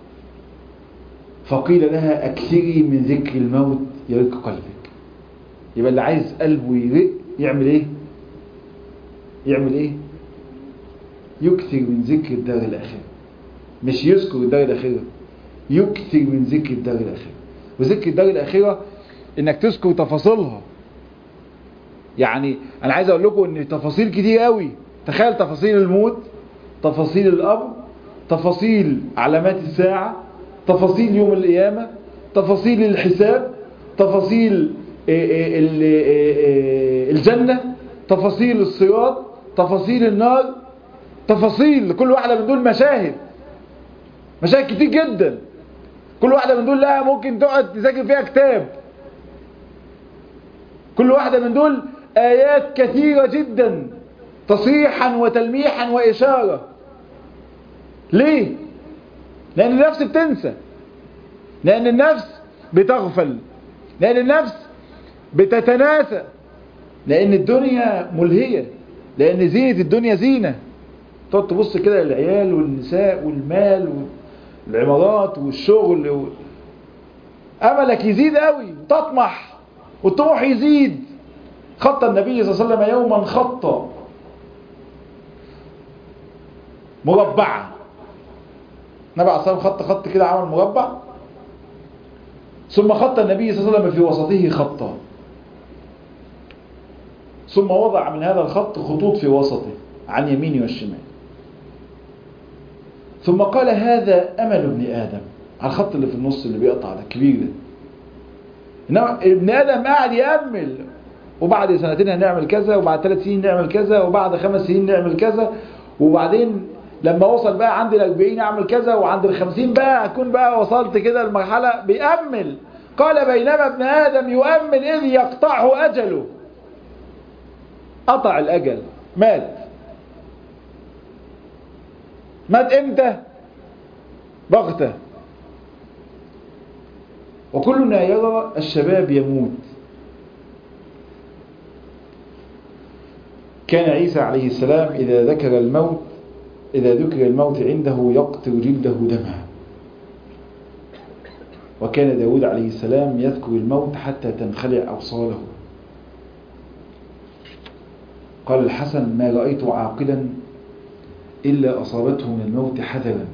فقيل لها: أكثري من ذكر الموت يرق قلبك. يبقى اللي عايز قلبه يرق يعمل ايه؟ يعمل ايه؟ يكثر من ذكر الدار الآخرة. مش يذكر الدار الآخرة، يكثر من ذكر الدار الآخرة. وذكر الدار الآخرة انك تذكر تفاصيلها. يعني انا عايز اقول لكم ان تفاصيل كتير قوي. تخيل تفاصيل الموت، تفاصيل القبر، تفاصيل علامات الساعة، تفاصيل يوم القيامة، تفاصيل الحساب، تفاصيل الجنة، تفاصيل الصراط، تفاصيل النار. تفاصيل كل واحدة من دول مشاهد كتير جدا. كل واحدة من دول لها ممكن تقعد تذاكر فيها كتاب. كل واحدة من دول آيات كثيرة جدا تصريحا وتلميحا وإشارة. ليه؟ لأن النفس بتنسى، لأن النفس بتغفل، لأن النفس بتتناسى، لأن الدنيا ملهية، لأن زينة الدنيا زينة. تقعد تبص كده للعيال والنساء والمال والعمارات والشغل أملك يزيد قوي، تطمح والطموح يزيد. خط النبي صلى الله عليه وسلم يوما خطة مربعة. النبي عليه الصلاة والسلام خط كده، عمل مربع، ثم خط النبي صلى الله عليه وسلم في وسطه خطا، ثم وضع من هذا الخط خطوط في وسطه عن يمينه والشمال، ثم قال: هذا أمل ابن آدم. على الخط اللي في النص اللي بيقطع ده كبير ده، إنما ابن آدم قاعد يأمل، وبعد سنتين هنعمل كذا، وبعد 3 سنين نعمل كذا، وبعد 5 سنين نعمل كذا، وبعدين لما وصل بقى عند 40 اعمل كذا، وعند 50 بقى اكون بقى وصلت كده المرحلة. بيأمل. قال: بينما ابن آدم يؤمل إذ يقطعه أجله. قطع الأجل، مات امتى؟ بغتة. وكلنا يرى الشباب يموت. كان عيسى عليه السلام إذا ذكر الموت عنده يقطر جلده دمها. وكان داود عليه السلام يذكر الموت حتى تنخلع أوصاله. قال الحسن: ما رأيت عاقلا إلا أصابته من الموت حذرا.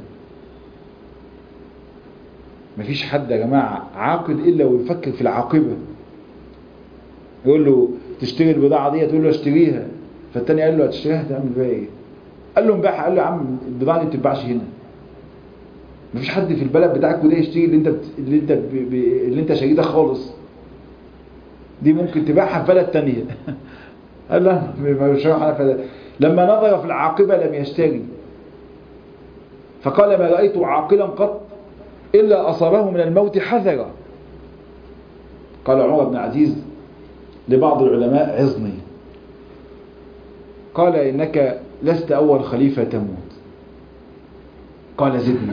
مفيش حد يا جماعة عاقل إلا ويفكر في العاقبة. يقول له: تشتري البضاعة دي؟ تقول له: اشتريها. فالتاني قال له: هتشتريها تعمل بها ايه؟ قال له: انباعها. قال له: يا عم البضاعة دي ما بتتباعش هنا. مفيش حد في البلد بتاعك وده يشتري اللي انت شاريه ده خالص. دي ممكن تباعها في بلد تانية. قال له: مش هروح انا. لما نظر في العاقبة لم يشتري. فقال: ما رأيت عاقلا قط إلا أصابه من الموت حذرا. قال عمر بن عزيز لبعض العلماء: عظني. قال: إنك لست أول خليفة تموت. قال: زدني.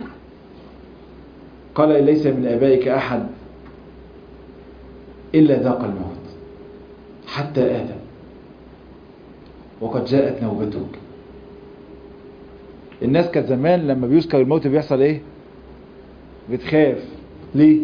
قال: ليس من آبائك أحد إلا ذاق الموت حتى آدم، وقد جاءت نوبتك. الناس كانت زمان لما بيذكر الموت بيحصل ايه؟ بتخاف. ليه؟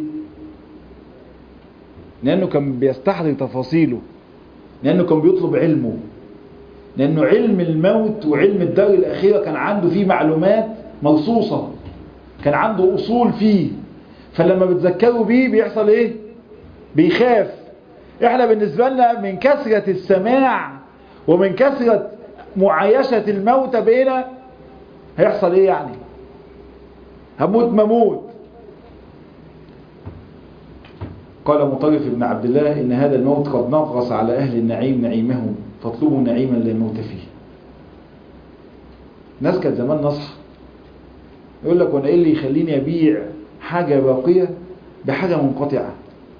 لانه كان بيستحضر تفاصيله، لانه كان بيطلب علمه، لانه علم الموت وعلم الدار الاخيره كان عنده فيه معلومات مرصوصه، كان عنده اصول فيه. فلما بتذكروا بيه بيحصل ايه؟ بيخاف. احنا بالنسبه لنا من كثره السماع ومن كثره معايشه الموت بينا هيحصل ايه يعني؟ هموت مموت. قال مطرف بن عبد الله إن هذا الموت قد نغص على أهل النعيم نعيمهم فاطلبوا نعيما لا موت فيه. ناس كانت زمان نصح يقول لك وانا ايه اللي يخليني ابيع حاجة باقية بحاجة منقطعة؟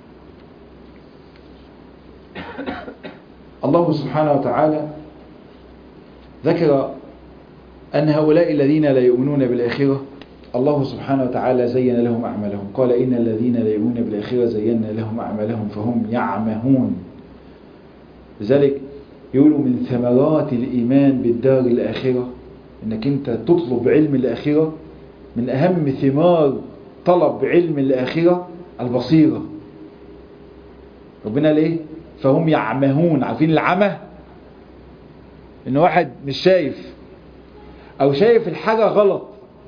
الله سبحانه وتعالى ذكر أن هؤلاء الذين لا يؤمنون بالآخرة الله سبحانه وتعالى زين لهم أعمالهم. قال إن الذين لا يؤمنون بالآخرة زينا لهم أعمالهم فهم يعمهون. لذلك يقولوا من ثمرات الإيمان بالدار الآخرة إنك أنت تطلب علم الآخرة. من أهم ثمار طلب علم الآخرة البصيرة. ربنا ليه؟ فهم يعمهون. عارفين العمى؟ إن واحد مش شايف أو شايف الحاجة غلط،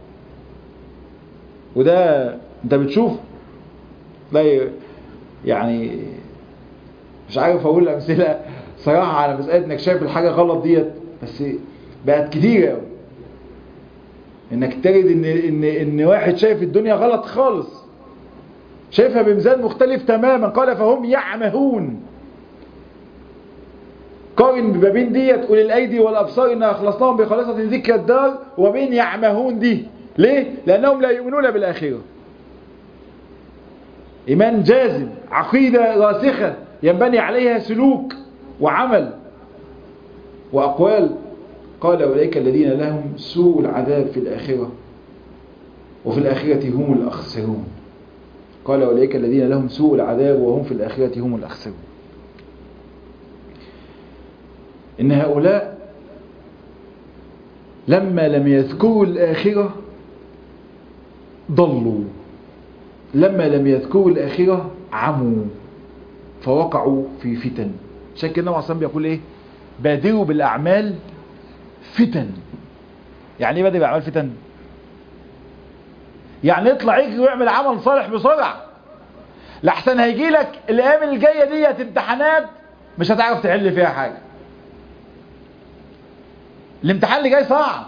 وده انت بتشوف. لا يعني مش عارف اقول امثله صراحه على مساله انك شايف الحاجه غلط ديت، بس بقت كتير قوي. انك تجد ان واحد شايف الدنيا غلط خالص، شايفها بميزان مختلف تماما. قال فهم يعمهون. قارن ما بين ديت اولي الايدي والابصار ان اخلصناهم بخالصه ذكر الدار وبين يعمهون دي. ليه؟ لأنهم لا يؤمنون بالآخرة. إيمان جازم، عقيدة راسخة ينبني عليها سلوك وعمل وأقوال. قال أولئك الذين لهم سوء العذاب في الآخرة وفي الآخرة هم الأخسرون. قال أولئك الذين لهم سوء العذاب وهم في الآخرة هم الأخسرون. إن هؤلاء لما لم يذكروا الآخرة ضلوا، لما لم يذكروا الآخرة عموا فوقعوا في فتن. عشان كده النبي عليه الصلاة والسلام بيقول ايه؟ بادروا بالأعمال فتن. يعني ايه بادر بالأعمال فتن؟ يعني يطلع يجري ويعمل عمل صالح بسرعة، لحسن هيجي لك الأيام الجاية ديت امتحانات مش هتعرف تحل فيها حاجة. الامتحان اللي جاي صعب.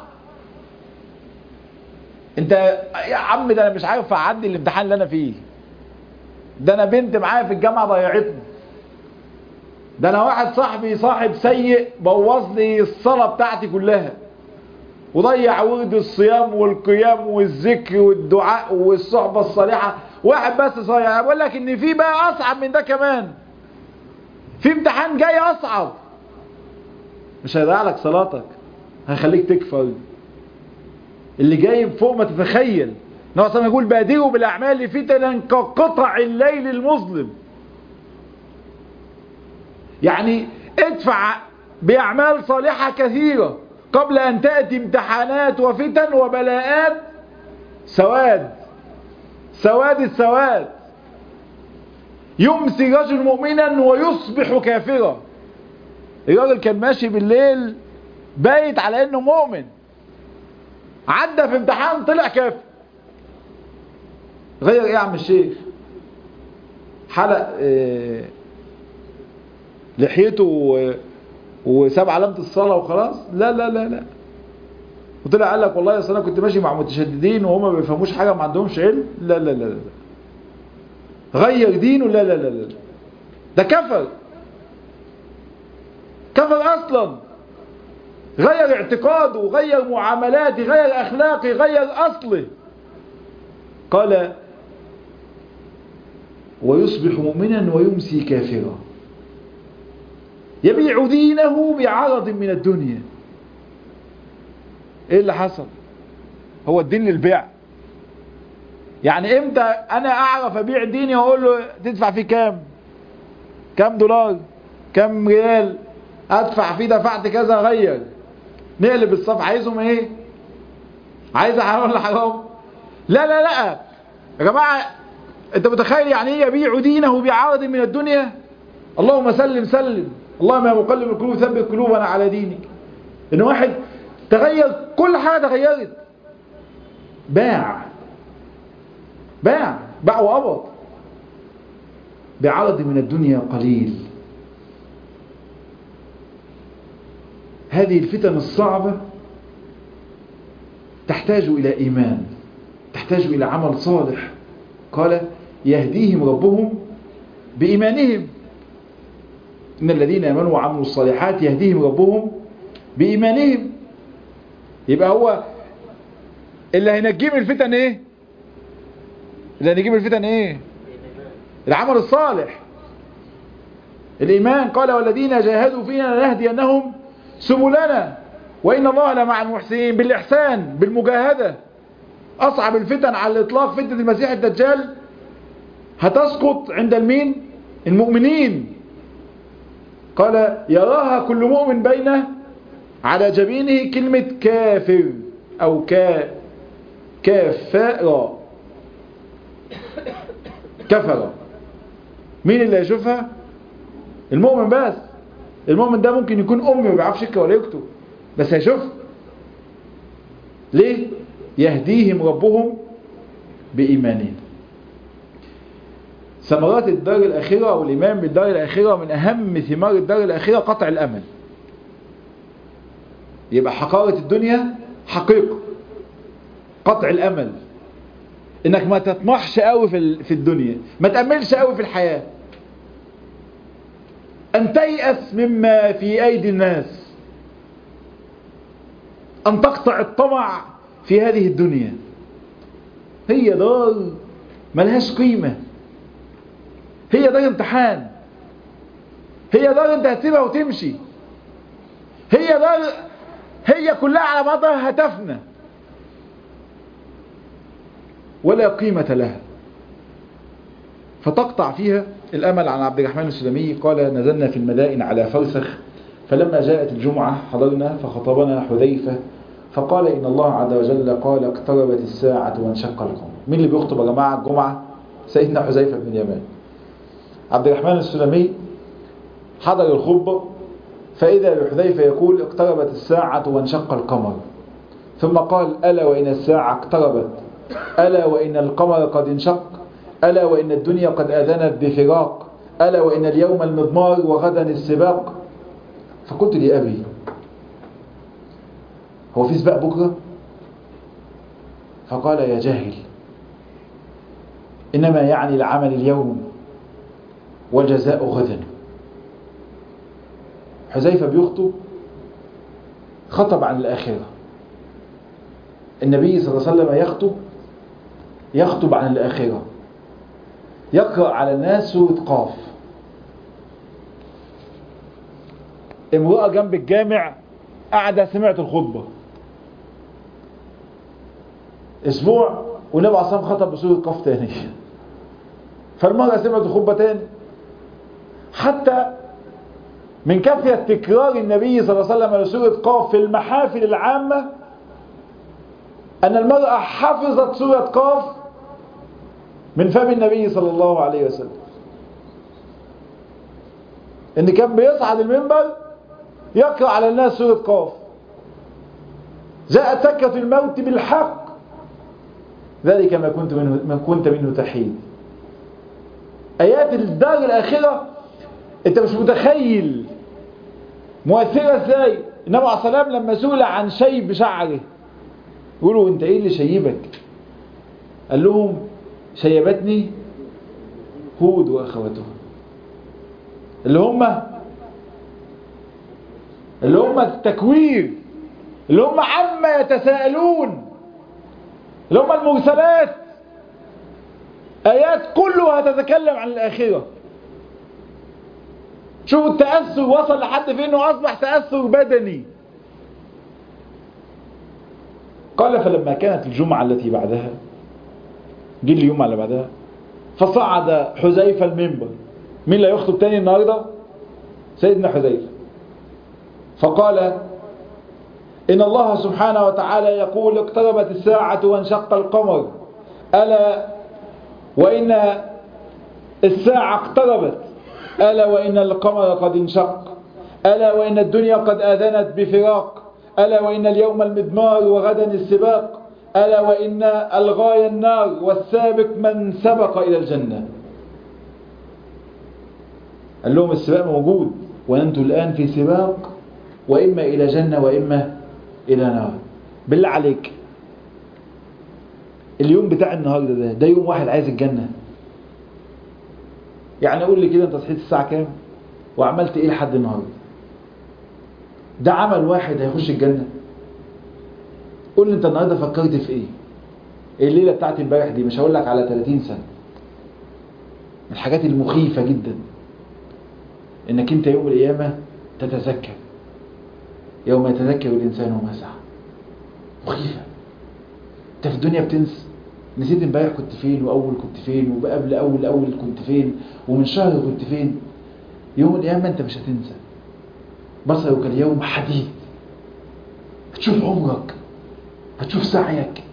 انت يا عم ده انا مش عارف اعدي الامتحان اللي انا فيه. ده انا بنت معايا في الجامعة ضيعتني. ده انا واحد صاحبي صاحب سيء بوظ لي الصلاة بتاعتي كلها، وضيع ورد الصيام والقيام والذكر والدعاء والصحبة الصالحة. واحد بس صايع. بقول لك ان في بقى اصعب من ده كمان. في امتحان جاي اصعب، مش هيضيع لك صلاتك، هيخليك تكفر. اللي جاي فوق ما تتخيل. النبي صلى الله عليه وسلم يقول بادروا بالاعمال فتنا كقطع الليل المظلم. يعني ادفع باعمال صالحة كثيرة قبل ان تأتي امتحانات وفتن وبلاءات سواد السواد. يمسي رجل مؤمنا ويصبح كافرا. الراجل كان ماشي بالليل بايت على انه مؤمن، عدى في امتحان طلع كافر. غير ايه يا عم الشيخ؟ حلق لحيته وساب علامة الصلاة وخلاص؟ لا لا لا لا. وطلع قال لك والله يا انا كنت ماشي مع متشددين وهم ما بيفهموش حاجة ما عندهمش علم. لا لا لا لا. غير دينه. لا لا لا لا. ده كفر اصلا. غير اعتقاده، غير معاملاته، غير اخلاقه، غير اصله. قال ويصبح مؤمنا ويمسي كافرا يبيع دينه بعرض من الدنيا. ايه اللي حصل؟ هو الدين للبيع. يعني امتى انا اعرف ابيع ديني واقول له تدفع فيه كام دولار، كام ريال ادفع فيه؟ دفعت كذا غير. نقلب الصف. عايزهم ايه؟ عايز حلال ولا حرام؟ لا لا لا يا جماعة، انت متخيل يعني ايه يبيع دينه بعرض من الدنيا؟ اللهم سلم سلم، اللهم يا مقلب القلوب ثبت قلوبنا على دينك. ان واحد تغير، كل حاجة تغيرت، باع وقبض بعرض من الدنيا قليل. هذه الفتن الصعبة تحتاج إلى إيمان، تحتاج إلى عمل صالح. قال يهديهم ربهم بإيمانهم، إن الذين آمنوا وعملوا الصالحات يهديهم ربهم بإيمانهم. يبقى هو اللي هينجيه من الفتن إيه؟ اللي هينجيه من الفتن إيه؟ العمل الصالح، الإيمان. قال والذين جاهدوا فينا لنهدينهم سبلنا وإن الله لمع المحسنين. بالإحسان، بالمجاهدة. أصعب الفتن على الإطلاق فتنة المسيح الدجال هتسقط عند المين؟ المؤمنين. قال يراها كل مؤمن بين على جبينه كلمة كافر أو كافر، كفر. مين اللي يشوفها؟ المؤمن بس. المؤمن ده ممكن يكون أمي ما بيعرفش يقرأ ولا يكتب، بس هيشوف. ليه؟ يهديهم ربهم بإيمانهم. ثمرات الدار الآخرة أو الإيمان بالدار الآخرة، من أهم ثمار الدار الآخرة قطع الأمل. يبقى حقارة الدنيا حقيقة، قطع الأمل، إنك ما تطمحش قوي في الدنيا، ما تأملش قوي في الحياة، أن تيأس مما في أيدي الناس، أن تقطع الطمع في هذه الدنيا. هي دار ملهاش قيمة، هي دار امتحان، هي دار انت هتسيبها وتمشي، هي كلها على بعضها هتفنى ولا قيمة لها، فتقطع فيها الأمل. عن عبد الرحمن السلمي قال نزلنا في المدائن على فرسخ، فلما جاءت الجمعة حضرنا فخطبنا حذيفة فقال إن الله عز وجل قال اقتربت الساعة وانشق القمر. مين اللي بيخطب يا جماعة الجمعة؟ سيدنا حذيفة بن اليمان. عبد الرحمن السلمي حضر الخطبة فإذا بحذيفة يقول اقتربت الساعة وانشق القمر، ثم قال ألا وإن الساعة اقتربت، ألا وإن القمر قد انشق، ألا وإن الدنيا قد آذنت بفراق، ألا وإن اليوم المضمار وغدا السباق. فقلت لأبي هو في سباق بكرة؟ فقال يا جاهل إنما يعني العمل اليوم والجزاء غدا. حذيفة خطب عن الآخرة. النبي صلى الله عليه وسلم يخطب عن الآخرة، يقرأ على الناس سورة قاف. امرأة جنب الجامع قاعدة سمعت الخطبة. اسبوع والنبي عليه الصلاة والسلام خطب بسورة قاف تاني، فالمرأة سمعت الخطبة تاني، حتى من كثرة تكرار النبي صلى الله عليه وسلم لسورة قاف في المحافل العامة أن المرأة حفظت سورة قاف من فم النبي صلى الله عليه وسلم. إن كان بيصعد المنبر يقرأ على الناس سورة قاف. جاءت سكرة الموت بالحق، ذلك ما كنت منه تحيد. آيات الدار الآخرة أنت مش متخيل مؤثرة ازاي. النبي عليه الصلاة والسلام لما سئل عن شيب شعره يقولوا انت ايه اللي شيبك؟ قال لهم شيبتني هود واخواتها، اللي هم التكوير، اللي هم عما يتساءلون، اللي هم المرسلات. آيات كلها تتكلم عن الآخرة. شوفوا التأثر وصل لحد فين، انه أصبح تأثر بدني. قال فلما كانت الجمعة التي بعدها، جه اليوم اللي بعدها، فصعد حذيفة المنبر. مين اللي يخطب تاني النهاردة؟ سيدنا حذيفة. فقال إن الله سبحانه وتعالى يقول اقتربت الساعة وانشق القمر، ألا وإن الساعة اقتربت، ألا وإن القمر قد انشق، ألا وإن الدنيا قد آذنت بفراق، ألا وإن اليوم المدمار وغدا السباق، ألا وإن الغاية النار والسابق من سبق إلى الجنة. قال لهم السباق موجود وأنتم الآن في سباق، وإما إلى جنة وإما إلى نار. بالله عليك اليوم بتاع النهاردة ده يوم واحد عايز الجنة؟ يعني قول لي كده، انت صحيت الساعة كام وعملت ايه لحد النهاردة؟ ده عمل واحد هيخش الجنة؟ قول لي انت النهاردة فكرت في ايه؟ الليلة بتاعت امبارح دي، مش هقول لك على 30 سنة، من الحاجات المخيفة جدا انك انت يوم القيامة تتذكر، يوم يتذكر الانسان وما سعى. مخيفة. انت في الدنيا بتنسى، نسيت امبارح كنت فين، واول كنت فين، وقبل اول كنت فين، ومن شهر كنت فين. يوم القيامة انت مش هتنسى. بصرك اليوم حديد، هتشوف عمرك، هتشوف سعيك،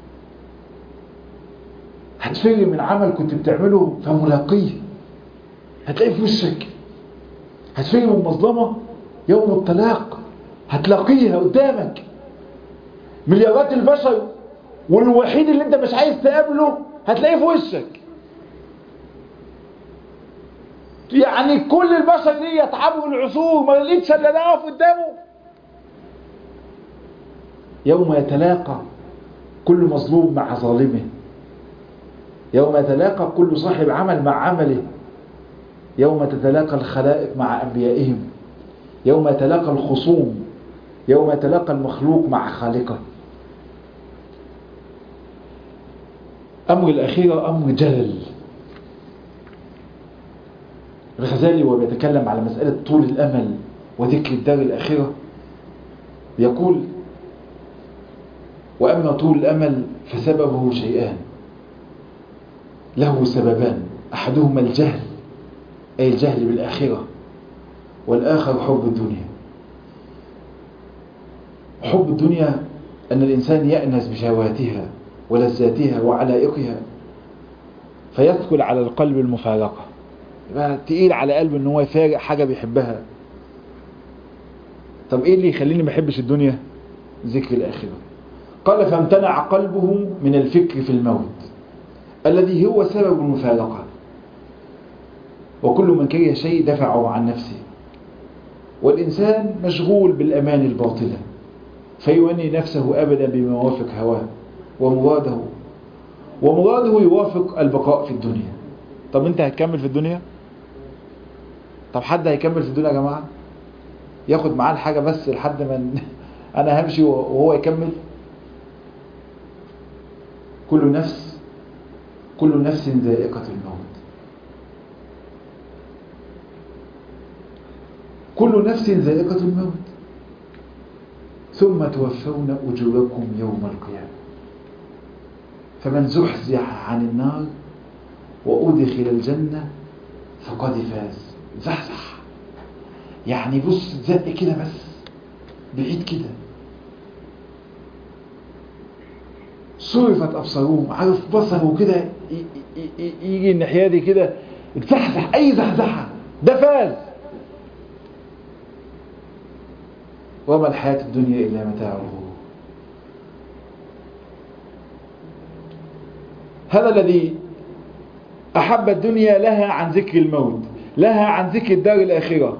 هتفرق من عمل كنت بتعمله فملاقيه، هتلاقيه في وشك. هتفرق من مظلمة يوم الطلاق، هتلاقيها قدامك. مليارات البشر والوحيد اللي انت مش عايز تقابله هتلاقيه في وشك. يعني كل البشر دي يتعبوا العصور ما لقيتش الا ده واقف قدامه. يوم يتلاقى كل مظلوم مع ظالمه، يوم يتلاقى كل صاحب عمل مع عمله، يوم تتلاقى الخلائق مع أنبيائهم، يوم يتلاقى الخصوم، يوم يتلاقى المخلوق مع خالقه. أمر الأخيرة أمر جلل. الغزالي وهو بيتكلم على مسألة طول الأمل وذكر الدار الآخرة يقول: وأما طول الأمل فسببه شيئان، له سببان، أحدهما الجهل، أي الجهل بالآخرة، والآخر حب الدنيا. حب الدنيا أن الإنسان يأنس بشهواتها ولذاتها وعلائقها، فيثقل على القلب المفارقة، يبقى تقيل على قلبه ان هو يفارق حاجة بيحبها. طب ايه اللي يخليني ما احبش الدنيا؟ ذكر الآخرة. قال: فامتنع قلبه من الفكر في الموت الذي هو سبب المفارقة، وكل من كره شيء دفعه عن نفسه، والإنسان مشغول بالأمان الباطلة فيوني نفسه أبدا بما يوافق هواه ومراده يوافق البقاء في الدنيا. طب انت هتكمل في الدنيا؟ طب حد هيكمل في الدنيا يا جماعة؟ ياخد معاه الحاجة بس لحد ما انا همشي وهو يكمل؟ كل نفس ذائقة الموت. كل نفس ذائقة الموت، ثم توفون أجوركم يوم القيامة، فمن زحزح عن النار وأدخل الجنة فقد فاز. زحزح يعني بص زق كده بس بعيد كده. صرفت أبصارهم، عارف بصره كده يجي الناحية دي كده، اتزحزح، أي زحزحة ده فاز. وما الحياة الدنيا إلا متاع الغرور. هذا الذي أحب الدنيا لها عن ذكر الموت، لها عن ذكر الدار الآخرة،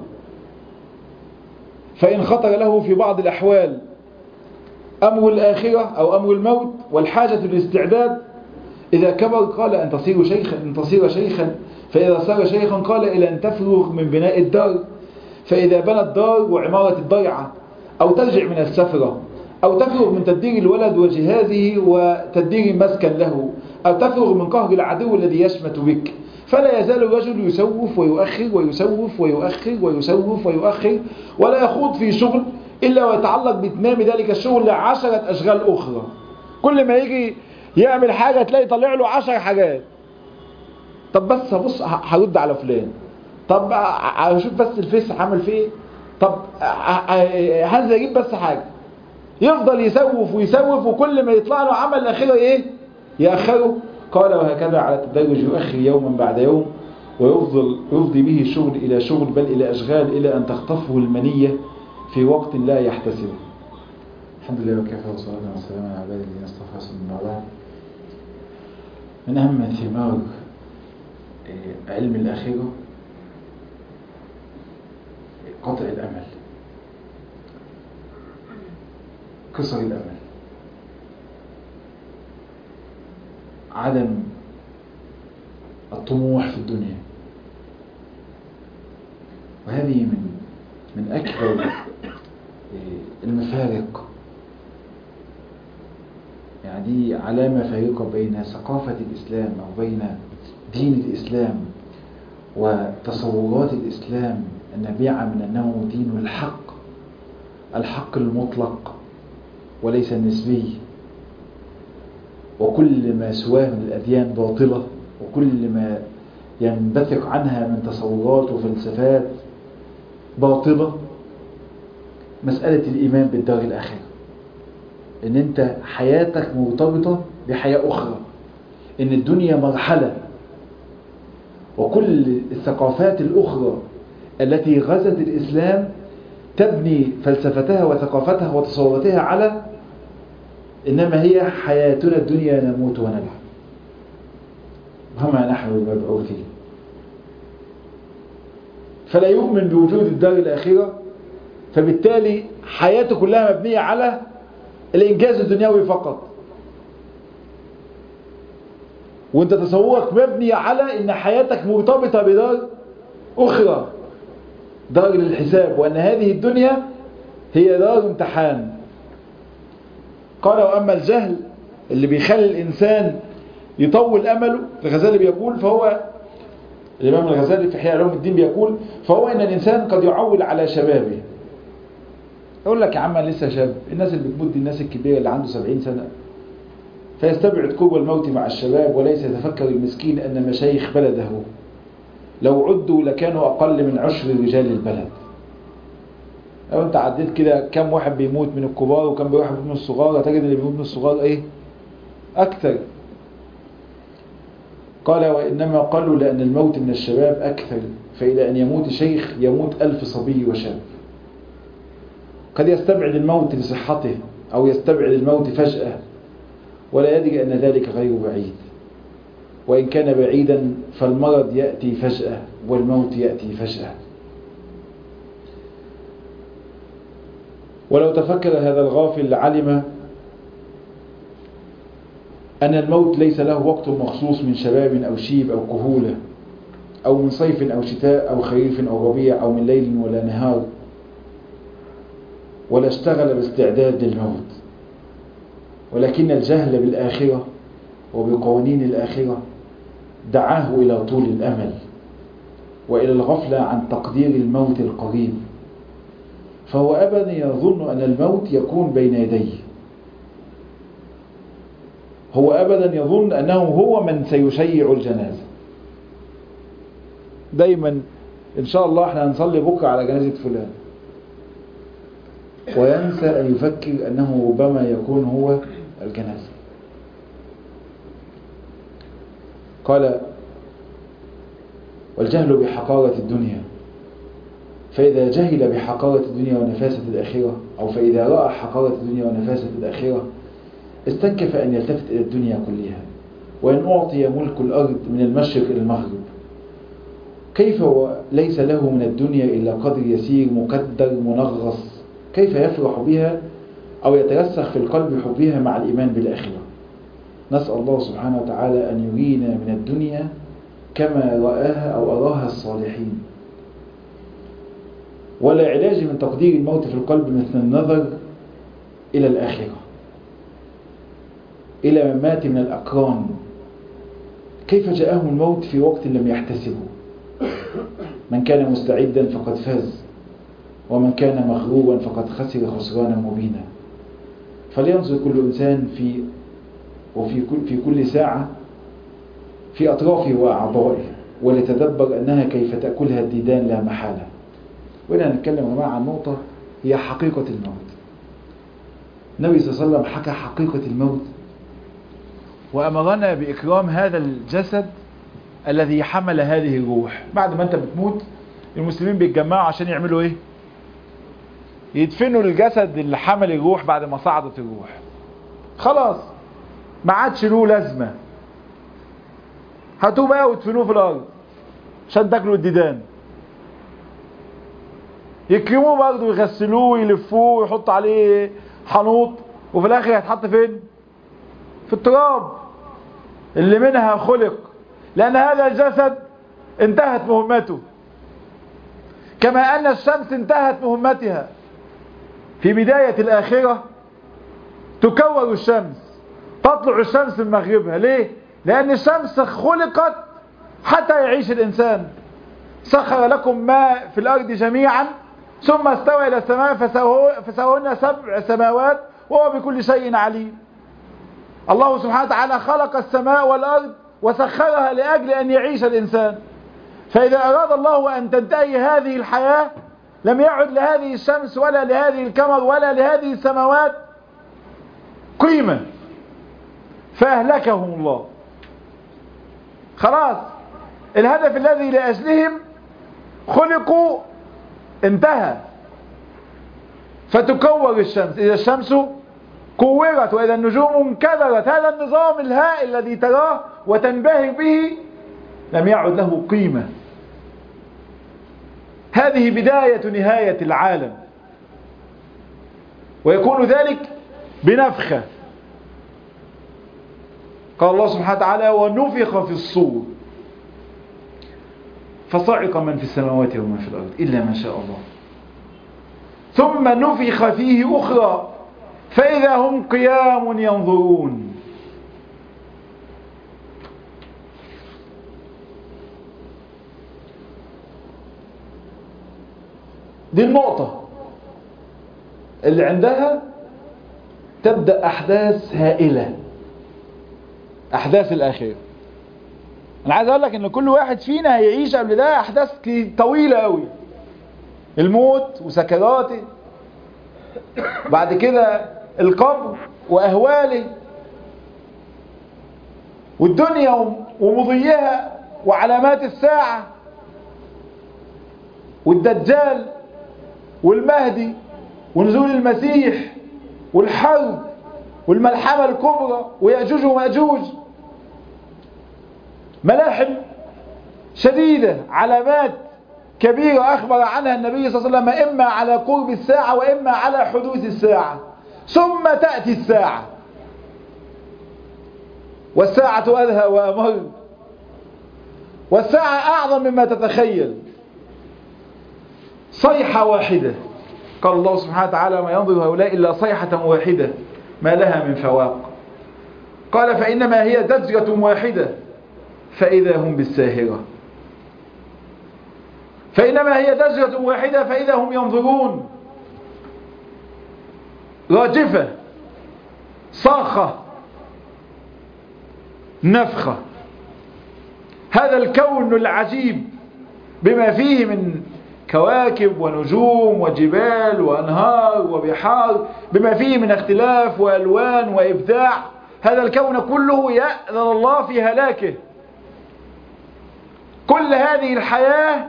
فإن خطر له في بعض الأحوال أمر الآخرة أو أمر الموت والحاجة للاستعداد، إذا كبر قال أن تصير شيخا، فإذا صار شيخا قال إلى أن تفرغ من بناء الدار، فإذا بنى الدار وعمارة الضيعة، أو ترجع من السفرة، أو تفرغ من تدبير الولد وجهازه وتدبير مسكن له، أو تفرغ من قهر العدو الذي يشمت بك، فلا يزال الرجل يسوف ويؤخر ويسوف ويؤخر ويسوف ويؤخر، ولا يخوض في شغل إلا ويتعلق بإتمام ذلك الشغل ل10 أشغال أخرى. كل ما يجي يعمل حاجة تلاقي طلع له 10 حاجات. طب بس بص هرد على فلان، طب هشوف بس الفيس عمل فيه ايه، طب هنزل اجيب بس حاجة. يفضل يسوف ويسوف، وكل ما يطلع له عمل الآخرة إيه؟ يأخره. قال وهكذا على التدرج يؤخر يوما بعد يوم، ويفضي به الشغل إلى شغل، بل إلى أشغال، إلى أن تخطفه المنية في وقت لا يحتسبه. الحمد لله وكفى، وصلاة وسلاما على عباد الذين اصطفى، ثم بعد. من أهم ثمار علم الآخرة قطع الأمل، كسر الأمل، عدم الطموح في الدنيا. وهذه من أكبر المفارق، يعني دي علامة فارقة بين ثقافة الإسلام أو بين دين الإسلام وتصورات الإسلام النابعة من أنه دين الحق المطلق وليس النسبي، وكل ما سواه من الأديان باطلة، وكل ما ينبثق عنها من تصورات وفلسفات باطلة. مسألة الإيمان بالدار الآخرة، إن أنت حياتك مرتبطة بحياة أخرى، إن الدنيا مرحلة، وكل الثقافات الأخرى التي غزت الإسلام تبني فلسفتها وثقافتها وتصوراتها على إنما هي حياتنا الدنيا نموت ونلعب وما نحن المبعوثين. فلا يؤمن بوجود الدار الآخرة، فبالتالي حياته كلها مبنية على الإنجاز الدنيوي فقط، وانت تصورك مبني على ان حياتك مرتبطة بدار اخرى، دار للحساب، وان هذه الدنيا هي دار امتحان. قال واما الجهل اللي بيخلي الانسان يطول امله، الغزالي بيقول، فهو الامام الغزالي في احياء علوم الدين بيقول فهو ان الانسان قد يعول على شبابه. يقول لك يا عم انا لسه شاب، الناس اللي بتموت دي الناس الكبيره اللي عنده 70 سنه، فيستبعد قوى الموت مع الشباب، وليس يتفكر المسكين أن مشايخ بلده لو عدوا لكانوا أقل من 10 رجال البلد. لو أنت عديت كده كم واحد بيموت من الكبار وكم واحد بيموت من الصغار، هتجد اللي بيموت من الصغار إيه؟ أكثر. قال وإنما قالوا لأن الموت من الشباب أكثر، فإلى أن يموت شيخ يموت 1000 صبي وشاب. قد يستبعد الموت لصحته أو يستبعد الموت فجأة، ولا يدري أن ذلك غير بعيد، وإن كان بعيدا فالمرض يأتي فجأة والموت يأتي فجأة. ولو تفكر هذا الغافل لعلم أن الموت ليس له وقت مخصوص من شباب أو شيب أو كهولة، أو من صيف أو شتاء أو خريف أو ربيع، أو من ليل ولا نهار، ولا اشتغل باستعداد للموت. ولكن الجهل بالآخرة وبقوانين الآخرة دعاه إلى طول الأمل وإلى الغفلة عن تقدير الموت القريب، فهو أبدا يظن أن الموت يكون بين يديه، هو أبدا يظن أنه هو من سيشيع الجنازة. دايما إن شاء الله احنا هنصلي بكرة على جنازة فلان، وينسى أن يفكر أنه ربما يكون هو الجنازة. قال والجهل بحقارة الدنيا، فإذا جهل بحقارة الدنيا ونفاسة الآخرة، أو فإذا رأى حقارة الدنيا ونفاسة الآخرة، استنكف أن يلتفت إلى الدنيا كلها، وإن أعطي ملك الأرض من المشرق إلى المغرب كيف ليس له من الدنيا إلا قدر يسير مقدر منغص، كيف يفرح بها أو يترسخ في القلب حبها مع الإيمان بالآخرة؟ نسأل الله سبحانه وتعالى أن يرينا من الدنيا كما رآها أو أراها الصالحين. ولا علاج من تقدير الموت في القلب مثل النظر إلى الآخرة، إلى من مات من الأقران، كيف جاءهم الموت في وقت لم يحتسبه. من كان مستعدا فقد فاز، ومن كان مغرورا فقد خسر خسرانا مبينا. فلينظر كل إنسان في كل ساعة في أطرافه وأعضائه، ولتدبر أنها كيف تأكلها الديدان لا محالة. وإنا نتكلم يا جماعة عن نقطة هي حقيقة الموت. النبي صلى الله عليه وسلم حكى حقيقة الموت وأمرنا بإكرام هذا الجسد الذي حمل هذه الروح. بعد ما أنت بتموت المسلمين بيتجمعوا عشان يعملوا إيه؟ يدفنوا الجسد اللي حمل الروح بعد ما صعدت الروح. خلاص ما عادش له لازمة، هاتوه بقى وادفنوه في الأرض عشان تاكلوا الديدان. يكرموه برضه ويغسلوه ويلفوه ويحط عليه حنوط، وفي الآخر هيتحط فين؟ في التراب اللي منها خلق، لأن هذا الجسد انتهت مهمته، كما أن الشمس انتهت مهمتها في بداية الآخرة. تكور الشمس، تطلع الشمس من مغربها. ليه؟ لأن الشمس خلقت حتى يعيش الإنسان. سخر لكم ما في الأرض جميعا ثم استوى إلى السماء فسواهن 7 سماوات وهو بكل شيء عليم. الله سبحانه وتعالى خلق السماء والأرض وسخرها لأجل أن يعيش الإنسان. فإذا أراد الله أن تنتهي هذه الحياة لم يعد لهذه الشمس ولا لهذه القمر ولا لهذه السماوات قيمة، فأهلكهم الله. خلاص الهدف الذي لأجلهم خلقوا انتهى. فتكور الشمس، إذا الشمس كورت وإذا النجوم انكدرت، هذا النظام الهائل الذي تراه وتنبهر به لم يعد له قيمة. هذه بداية نهاية العالم، ويكون ذلك بنفخة. قال الله سبحانه وتعالى ونفخ في الصور فصعق من في السماوات ومن في الأرض إلا ما شاء الله ثم نفخ فيه أخرى فإذا هم قيام ينظرون. دي النقطة اللي عندها تبدأ أحداث هائلة، أحداث الآخرة. أنا عايز أقول لك إن كل واحد فينا هيعيش قبل ده أحداث طويلة قوي، الموت وسكراته، بعد كده القبر وأهواله، والدنيا ومضيها وعلامات الساعة، والدجال والمهدي ونزول المسيح والحرب والملحمة الكبرى ويأجوج ومأجوج. ملاحم شديدة، علامات كبيرة أخبر عنها النبي صلى الله عليه وسلم، إما على قرب الساعة وإما على حدوث الساعة. ثم تأتي الساعة، والساعة أدهى وأمر، والساعة أعظم مما تتخيل. صيحة واحدة، قال الله سبحانه وتعالى ما ينظر هؤلاء إلا صيحة واحدة ما لها من فواق. قال فإنما هي دجرة واحدة فإذا هم بالساهرة. فإنما هي دجرة واحدة فإذا هم ينظرون. راجفة، صاخة، نفخة. هذا الكون العجيب بما فيه من كواكب ونجوم وجبال وأنهار وبحار، بما فيه من اختلاف وألوان وإبداع، هذا الكون كله يأذن الله في هلاكه. كل هذه الحياة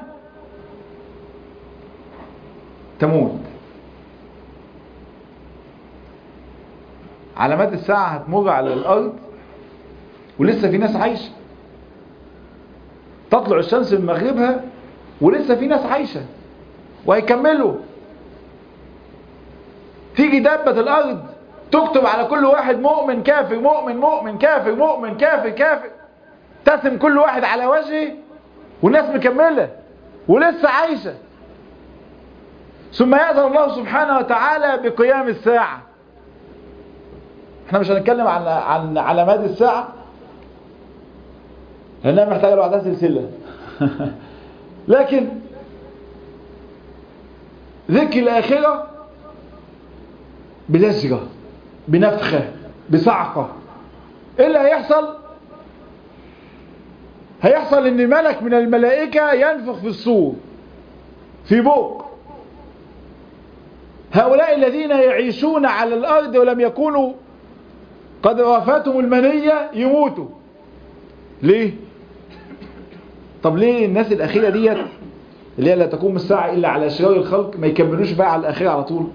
تموت. علامات الساعة هتمر على الأرض ولسه في ناس عايشة. تطلع الشمس من مغربها ولسه في ناس عايشة وهيكملوا. تيجي دابة الأرض تكتب على كل واحد مؤمن كافر مؤمن مؤمن كافر مؤمن كافر كافر، تسم كل واحد على وجهه والناس مكملة ولسه عايشة. ثم يأذن الله سبحانه وتعالى بقيام الساعة. احنا مش هنتكلم عن علامات الساعة لأنها محتاجة لوحدها سلسلة لكن ذكر الآخرة بلزجة، بنفخة، بصعقة. ايه اللي هيحصل؟ هيحصل ان ملك من الملائكة ينفخ في الصور في بوق، هؤلاء الذين يعيشون على الأرض ولم يكونوا قد وافاتهم المنية يموتوا. ليه؟ طب ليه الناس الأخيرة ديت اللي هي لا تقوم الساعة إلا على شرار الخلق ما يكملوش بقى على الأخيرة على طول؟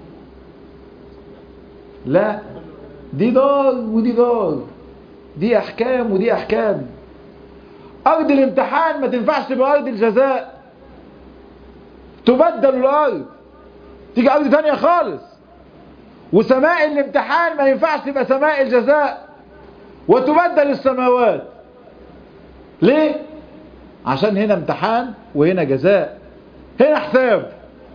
لا، دي دار ودي دار، دي أحكام ودي أحكام. أرض الامتحان ما تنفعش تبقى أرض الجزاء، تبدل الأرض تيجي أرض تانية خالص. وسماء الامتحان ما ينفعش تبقى سماء الجزاء وتبدل السماوات. ليه؟ عشان هنا امتحان وهنا جزاء، هنا حساب،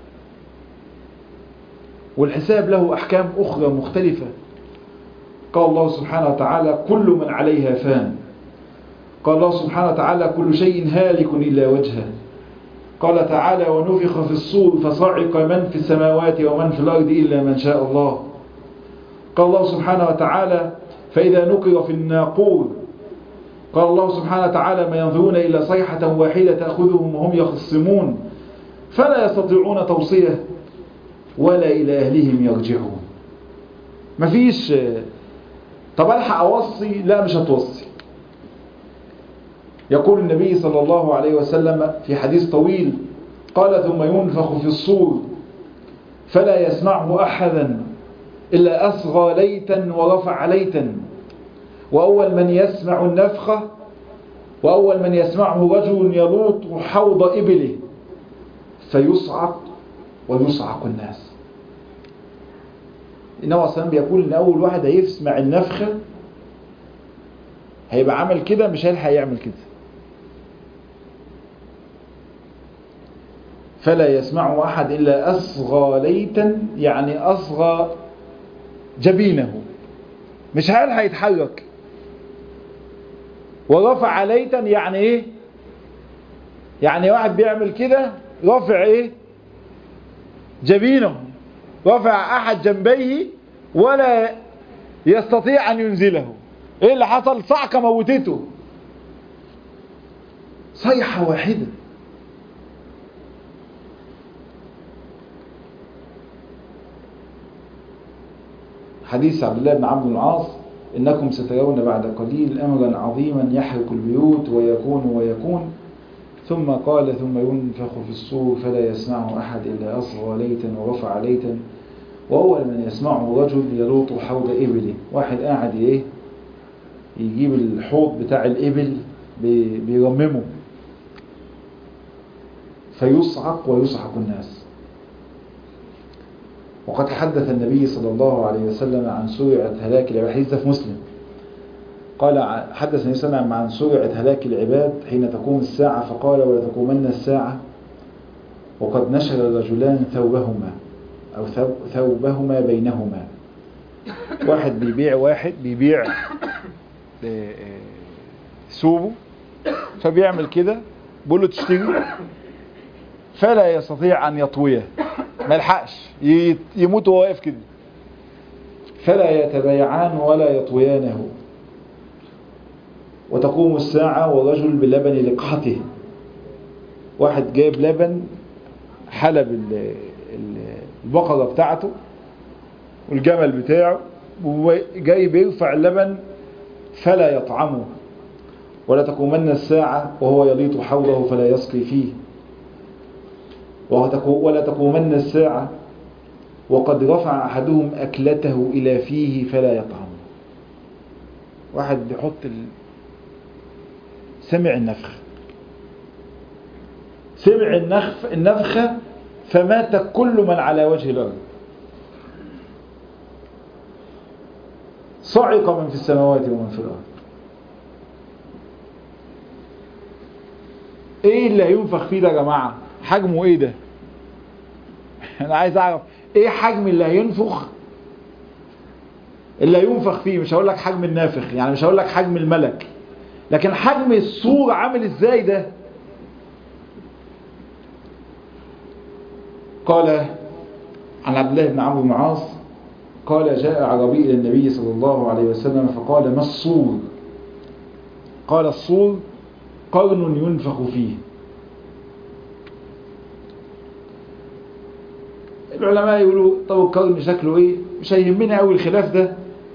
والحساب له أحكام أخرى مختلفة. قال الله سبحانه وتعالى كل من عليها فان. قال الله سبحانه وتعالى كل شيء هالك إلا وجهه. قال تعالى ونفخ في الصور فصعق من في السماوات ومن في الأرض إلا من شاء الله. قال الله سبحانه وتعالى فإذا نقر في الناقور. قال الله سبحانه وتعالى ما ينظرون إلا صيحة واحدة تأخذهم وهم يخصمون فلا يستطيعون توصية ولا إلى أهلهم يرجعون. مفيش طب ألحق أوصي؟ لا، مش هتوصي. يقول النبي صلى الله عليه وسلم في حديث طويل قال ثم ينفخ في الصور فلا يسمعه أحدا إلا أصغى ليتا ورفع ليتا، وأول من يسمع النفخة وأول من يسمعه رجل يلوط حوض إبله فيصعق ويصعق الناس. النبي صلى الله عليه وسلم بيقول إن أول واحد هيسمع النفخة هيبقى عمل كده، مش هيلحق يعمل كده. فلا يسمعه أحد إلا أصغى ليتا، يعني أصغى جبينه، مش هيلحق يتحرك. ورفع ليتا يعني إيه؟ يعني واحد بيعمل كده رافع إيه؟ جبينه، رفع أحد جنبيه ولا يستطيع أن ينزله. إيه اللي حصل؟ صعقة موتته، صيحة واحدة. حديث عبد الله بن عمرو بن العاص إنكم سترون بعد قليل أمرا عظيما يحرق البيوت ويكون ثم قال ثم ينفخ في الصور فلا يسمعه أحد إلا أصغى ليتا ورفع ليتا، وأول من يسمعه رجل يلوط حوض إبله. واحد قاعد إيه يجيب الحوض بتاع الإبل بيرممه فيصعق ويصعق الناس. وقد حدث النبي صلى الله عليه وسلم عن سرعة هلاك العباد، حديث في مسلم، قال حدث النبي صلى الله عليه وسلم عن سرعة هلاك العباد حين تقوم الساعة، فقال ولا تقومن الساعة وقد نشر الرجلان ثوبهما أو ثوبهما بينهما. واحد بيبيع ثوبه، فبيعمل كده بيقول له تشتري فلا يستطيع أن يطويه، ما يلحقش يموت وهو واقف كده. فلا يتبايعان ولا يطويانه. وتقوم الساعة والرجل بلبن لقحته، واحد جايب لبن حلب البقرة بتاعته والجمل بتاعه وجاي بيرفع اللبن فلا يطعمه. ولا تقومن الساعة وهو يليط حوله فلا يسقي فيه. ولا تقومن الساعة وقد رفع أحدهم أكلته إلى فيه فلا يطعم. واحد بيحط سمع النفخة فمات كل من على وجه الأرض. صعق من في السماوات ومن في الأرض. ايه اللي هينفخ فيه ده يا جماعة؟ حجمه ايه ده؟ انا عايز اعرف ايه حجم اللي هينفخ، اللي هينفخ فيه. مش هقول لك حجم النافخ، يعني مش هقول لك حجم الملك، لكن حجم الصور عامل ازاي ده. قال عن عبد الله بن عمرو بن العاص قال جاء عربي الى النبي صلى الله عليه وسلم فقال ما الصور؟ قال الصور قرن ينفخ فيه. العلماء يقولوا طب القرن شكله ايه؟ مش هيهمنا قوي الخلاف ده،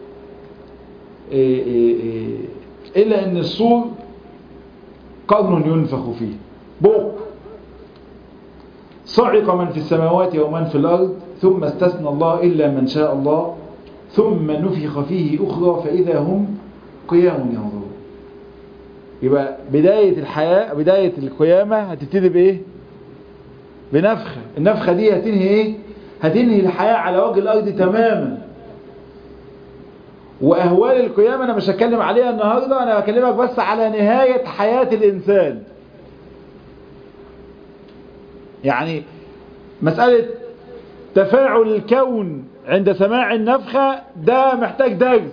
إلا أن الصور قرن ينفخ فيه، بوق صعق من في السماوات ومن في الأرض ثم استثنى الله إلا من شاء الله ثم نفخ فيه أخرى فإذا هم قيام ينظرون. يبقى بداية الحياة، بداية القيامة هتبتدي بإيه؟ بنفخة. النفخة دي هتنهي إيه؟ هتنهي الحياة على وجه الأرض تماما. وأهوال القيامة أنا مش هتكلم عليها النهاردة، أنا بكلمك بس على نهاية حياة الإنسان. يعني مسألة تفاعل الكون عند سماع النفخة ده محتاج درس،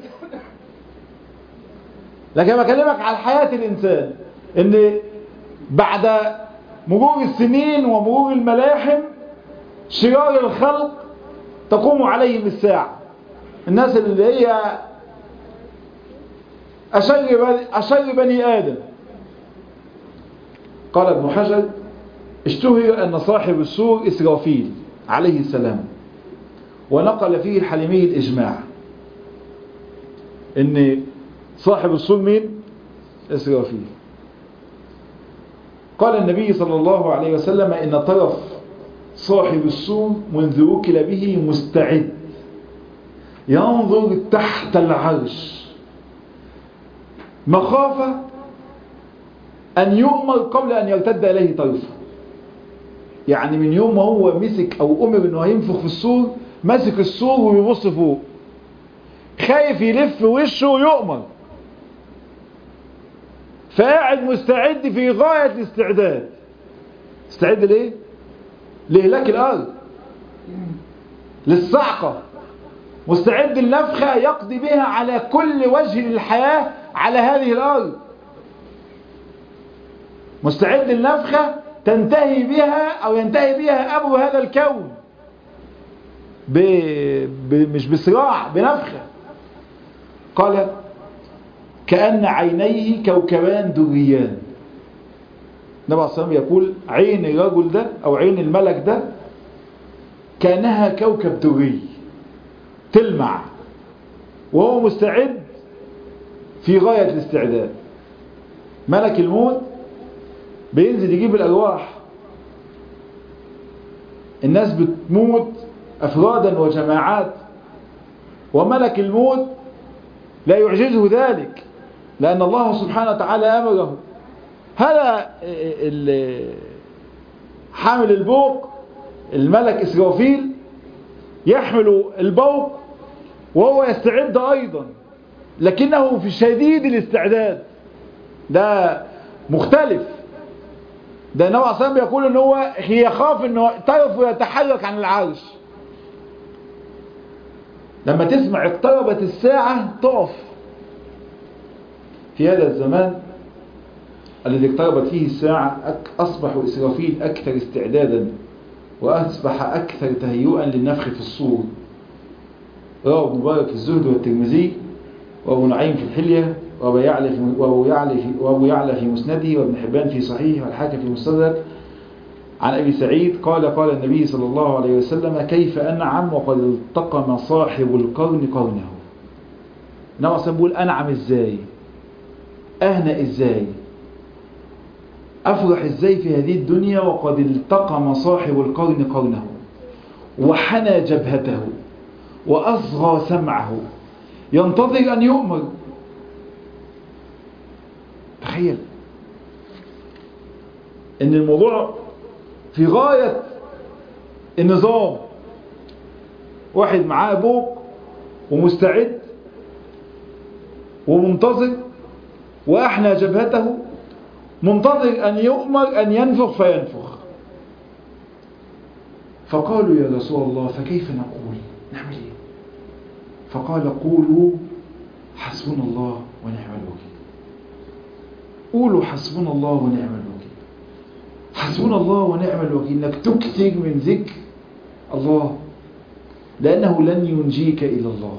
لكن بكلمك على حياة الإنسان، إن بعد مرور السنين ومرور الملاحم شرار الخلق تقوم عليهم الساعة. الناس اللي هي أشر بني آدم. قال ابن حجر اشتهر أن صاحب السور إسرافيل عليه السلام، ونقل فيه الحليمي الإجماع إن صاحب السور مين؟ إسرافيل. قال النبي صلى الله عليه وسلم إن طرف صاحب السور منذ وكل به مستعد ينظر تحت العرش مخافة أن يؤمر قبل أن يرتد إليه طرفه. يعني من يوم ما هو مسك أو أمر أنه ينفخ في السور، مسك السور ويبص فوق، خايف يلف وشه ويؤمر، فقاعد مستعد في غاية الاستعداد. استعد ليه؟ لإهلاك الأرض، للصعقة، مستعد النفخة يقضي بها على كل وجه الحياة على هذه الأرض، مستعد النفخة تنتهي بها أو ينتهي بها أمر هذا الكون مش بصراع، بنفخة. قال كأن عينيه كوكبان دريان. النبي عليه الصلاة والسلام يقول عين الرجل ده أو عين الملك ده كأنها كوكب دري تلمع، وهو مستعد في غاية الاستعداد. ملك الموت بينزل يجيب الأرواح، الناس بتموت أفرادا وجماعات، وملك الموت لا يعجزه ذلك لأن الله سبحانه وتعالى أمره. هذا حامل البوق الملك إسرافيل يحمل البوق وهو يستعد أيضا، لكنه في شديد الاستعداد. ده مختلف. ده النبي عليه الصلاة والسلام بيقول ان هو يخاف انه طرفه يتحرك عن العرش. لما تسمع اقتربت الساعة تقف. في هذا الزمان الذي اقتربت فيه الساعة أصبح إسرافيل أكثر استعدادا وأصبح أكثر تهيئا للنفخ في الصور. رواه ابن مبارك في الزهد والترمذي، وابو نعيم في الحلية، وابو يعلى في مسنده، وابن حبان في صحيحه، والحاكم في مستدرك عن أبي سعيد قال النبي صلى الله عليه وسلم كيف أنعم وقد التقم صاحب القرن قرنه. النبي صلى بيقول أنعم إزاي، أهنأ إزاي، أفرح إزاي في هذه الدنيا وقد التقم صاحب القرن قرنه وحنى جبهته وأصغى سمعه ينتظر أن يؤمر. تخيل ان الموضوع في غاية النظام. واحد معاه بوق ومستعد ومنتظر وأحنى جبهته منتظر أن يؤمر أن ينفخ فينفخ. فقالوا يا رسول الله فكيف نقول، نعمل ايه؟ فقال قولوا حسبنا الله ونعم الوكيل. قولوا حسبنا الله ونعم الوكيل. حسبنا الله ونعم الوكيل، انك تكثر من ذكر الله لأنه لن ينجيك إلا الله.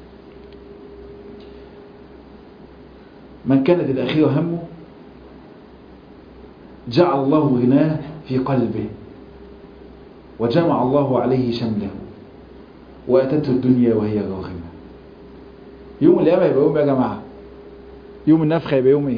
من كانت الأخيرة همه جعل الله غناه في قلبه وجمع الله عليه شمله وأتته الدنيا وهي راغمة. يوم القيامة يبقى يوم يا جماعة، يوم النفخة يبقى يوم ايه؟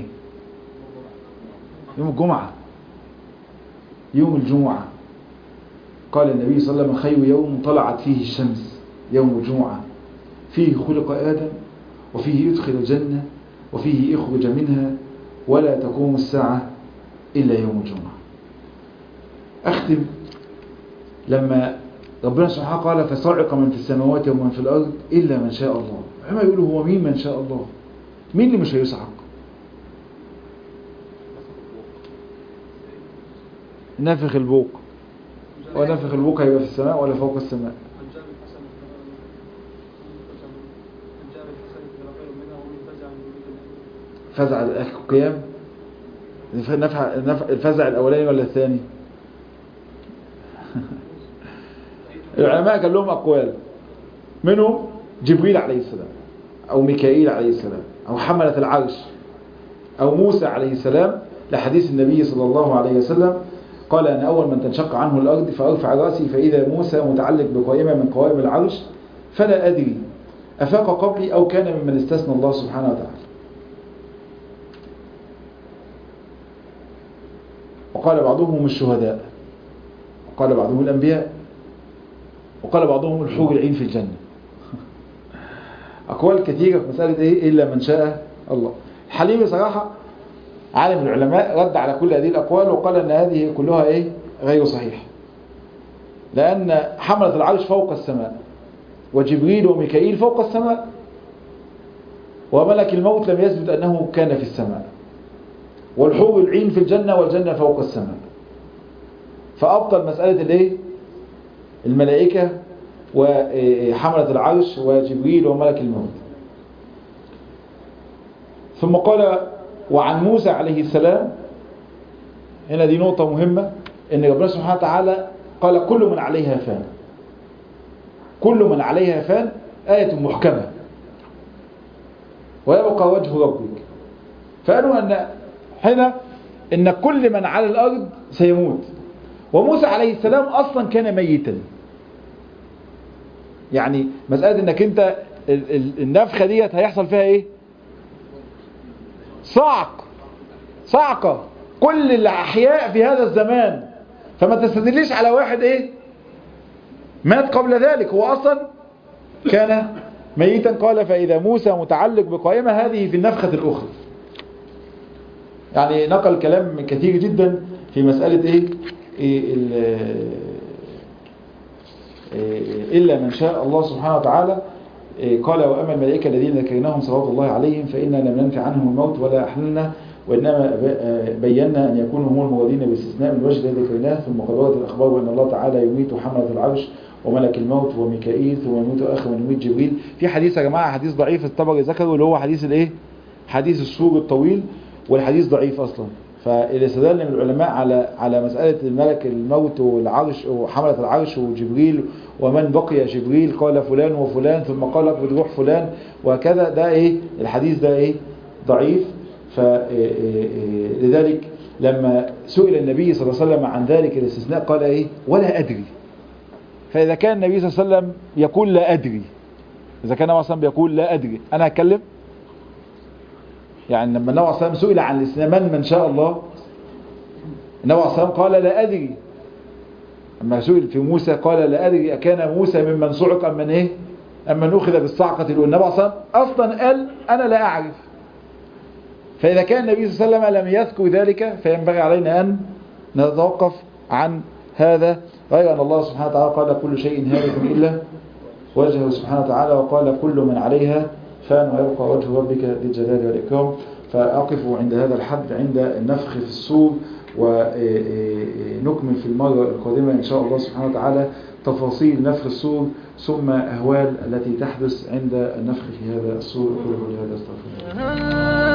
يوم الجمعة، يوم الجمعة. قال النبي صلى الله عليه وسلم: خير يوم طلعت فيه الشمس يوم الجمعة، فيه خلق آدم وفيه يدخل الجنة وفيه يخرج منها ولا تقوم الساعة إلا يوم الجمعة. أختم لما ربنا سبحانه قال: فصعق من في السماوات ومن في الأرض إلا من شاء الله. عما يقولوا هو مين من شاء الله؟ مين اللي مش هيصعق؟ نفخ البوق. ونفخ البوق هيبقى في السماء ولا فوق السماء؟ فزع القيام. الفزع الأولاني ولا الثاني؟ العلماء كان لهم أقوال، منهم جبريل عليه السلام أو ميكائيل عليه السلام أو حملة العرش أو موسى عليه السلام، لحديث النبي صلى الله عليه وسلم قال: أنا أول من تنشق عنه الأرض فأرفع رأسي فإذا موسى متعلق بقائمة من قوائم العرش فلا أدري أفاق قبلي أو كان ممن استثنى الله سبحانه وتعالى. وقال بعضهم الشهداء، وقال بعضهم الأنبياء، وقال بعضهم الحور العين في الجنة. أقوال كثيرة في مسألة إيه إلا من شاء الله. الحليمي صراحة عالم العلماء رد على كل هذه الأقوال وقال أن هذه كلها إيه غير صحيح، لأن حملة العرش فوق السماء وجبريل وميكائيل فوق السماء وملك الموت لم يثبت أنه كان في السماء، والحور العين في الجنة والجنة فوق السماء. فأبطل مسألة الإيه الملائكة وحملة العرش وجبريل وملك الموت. ثم قال: وعن موسى عليه السلام. هنا دي نقطة مهمة، ان ربنا سبحانه وتعالى قال: كل من عليها فان. كل من عليها فان آية محكمة ويبقى وجه ربك. فقالوا ان هنا ان كل من على الارض سيموت، وموسى عليه السلام اصلا كان ميتا. يعني مسألة انك انت النفخة ديت هيحصل فيها ايه؟ صعقة. كل الأحياء في هذا الزمان، فما تستدليش على واحد ايه مات قبل ذلك، هو أصلا كان ميتا. قال: فإذا موسى متعلق بقائمة، هذه في النفخة الأخرى. يعني نقل كلام كثير جدا في مسألة إلا من شاء الله سبحانه وتعالى. قال: وأما الملائكة الذين ذكرناهم صلوات الله عليهم فإنا لم ننفع عنهم الموت ولا أحللنا، وإنما بينا أن يكونوا هم المرادين باستثناء من الوجه الذي ذكرناه. ثم قد وردت الأخبار بأن الله تعالى يميت حملة العرش وملك الموت وميكائيل، ثم يميت آخر من يميت جبريل. في حديث يا جماعة، حديث ضعيف الطبري ذكره، اللي هو حديث حديث السور الطويل، والحديث ضعيف أصلا. فالاستدلال من العلماء على مسألة الملك الموت والعرش وحملة العرش وجبريل ومن بقي جبريل، قال فلان وفلان ثم قال اقبض روح فلان وكذا، ده الحديث ده ضعيف. فلذلك لما سئل النبي صلى الله عليه وسلم عن ذلك الاستثناء قال ولا أدري. فإذا كان النبي صلى الله عليه وسلم يقول لا أدري، إذا كان النبي صلى الله عليه وسلم بيقول لا أدري، أنا هتكلم. يعني لما النبي صلى الله عليه وسلم سئل عن الاستثناء من شاء الله، النبي صلى الله عليه وسلم قال لا أدري. لما سئل في موسى قال لا أدري أكان موسى ممن صعق أم من أم من أخذ بالصعقة الأولى. النبي صلى الله عليه وسلم أصلا قال أنا لا أعرف. فإذا كان النبي صلى الله عليه وسلم لم يذكر ذلك فينبغي علينا أن نتوقف عن هذا، غير أن الله سبحانه وتعالى قال كل شيء هالك إلا وجهه سبحانه وتعالى، وقال كل من عليها فان ويبقى وجه ربك ذي الجلال والإكرام. فأقف عند هذا الحد، عند النفخ في الصور، ونكمل في المرة القادمة إن شاء الله سبحانه وتعالى تفاصيل نفخ الصور ثم أهوال التي تحدث عند النفخ في هذا الصور. كل هذا استغفر الله.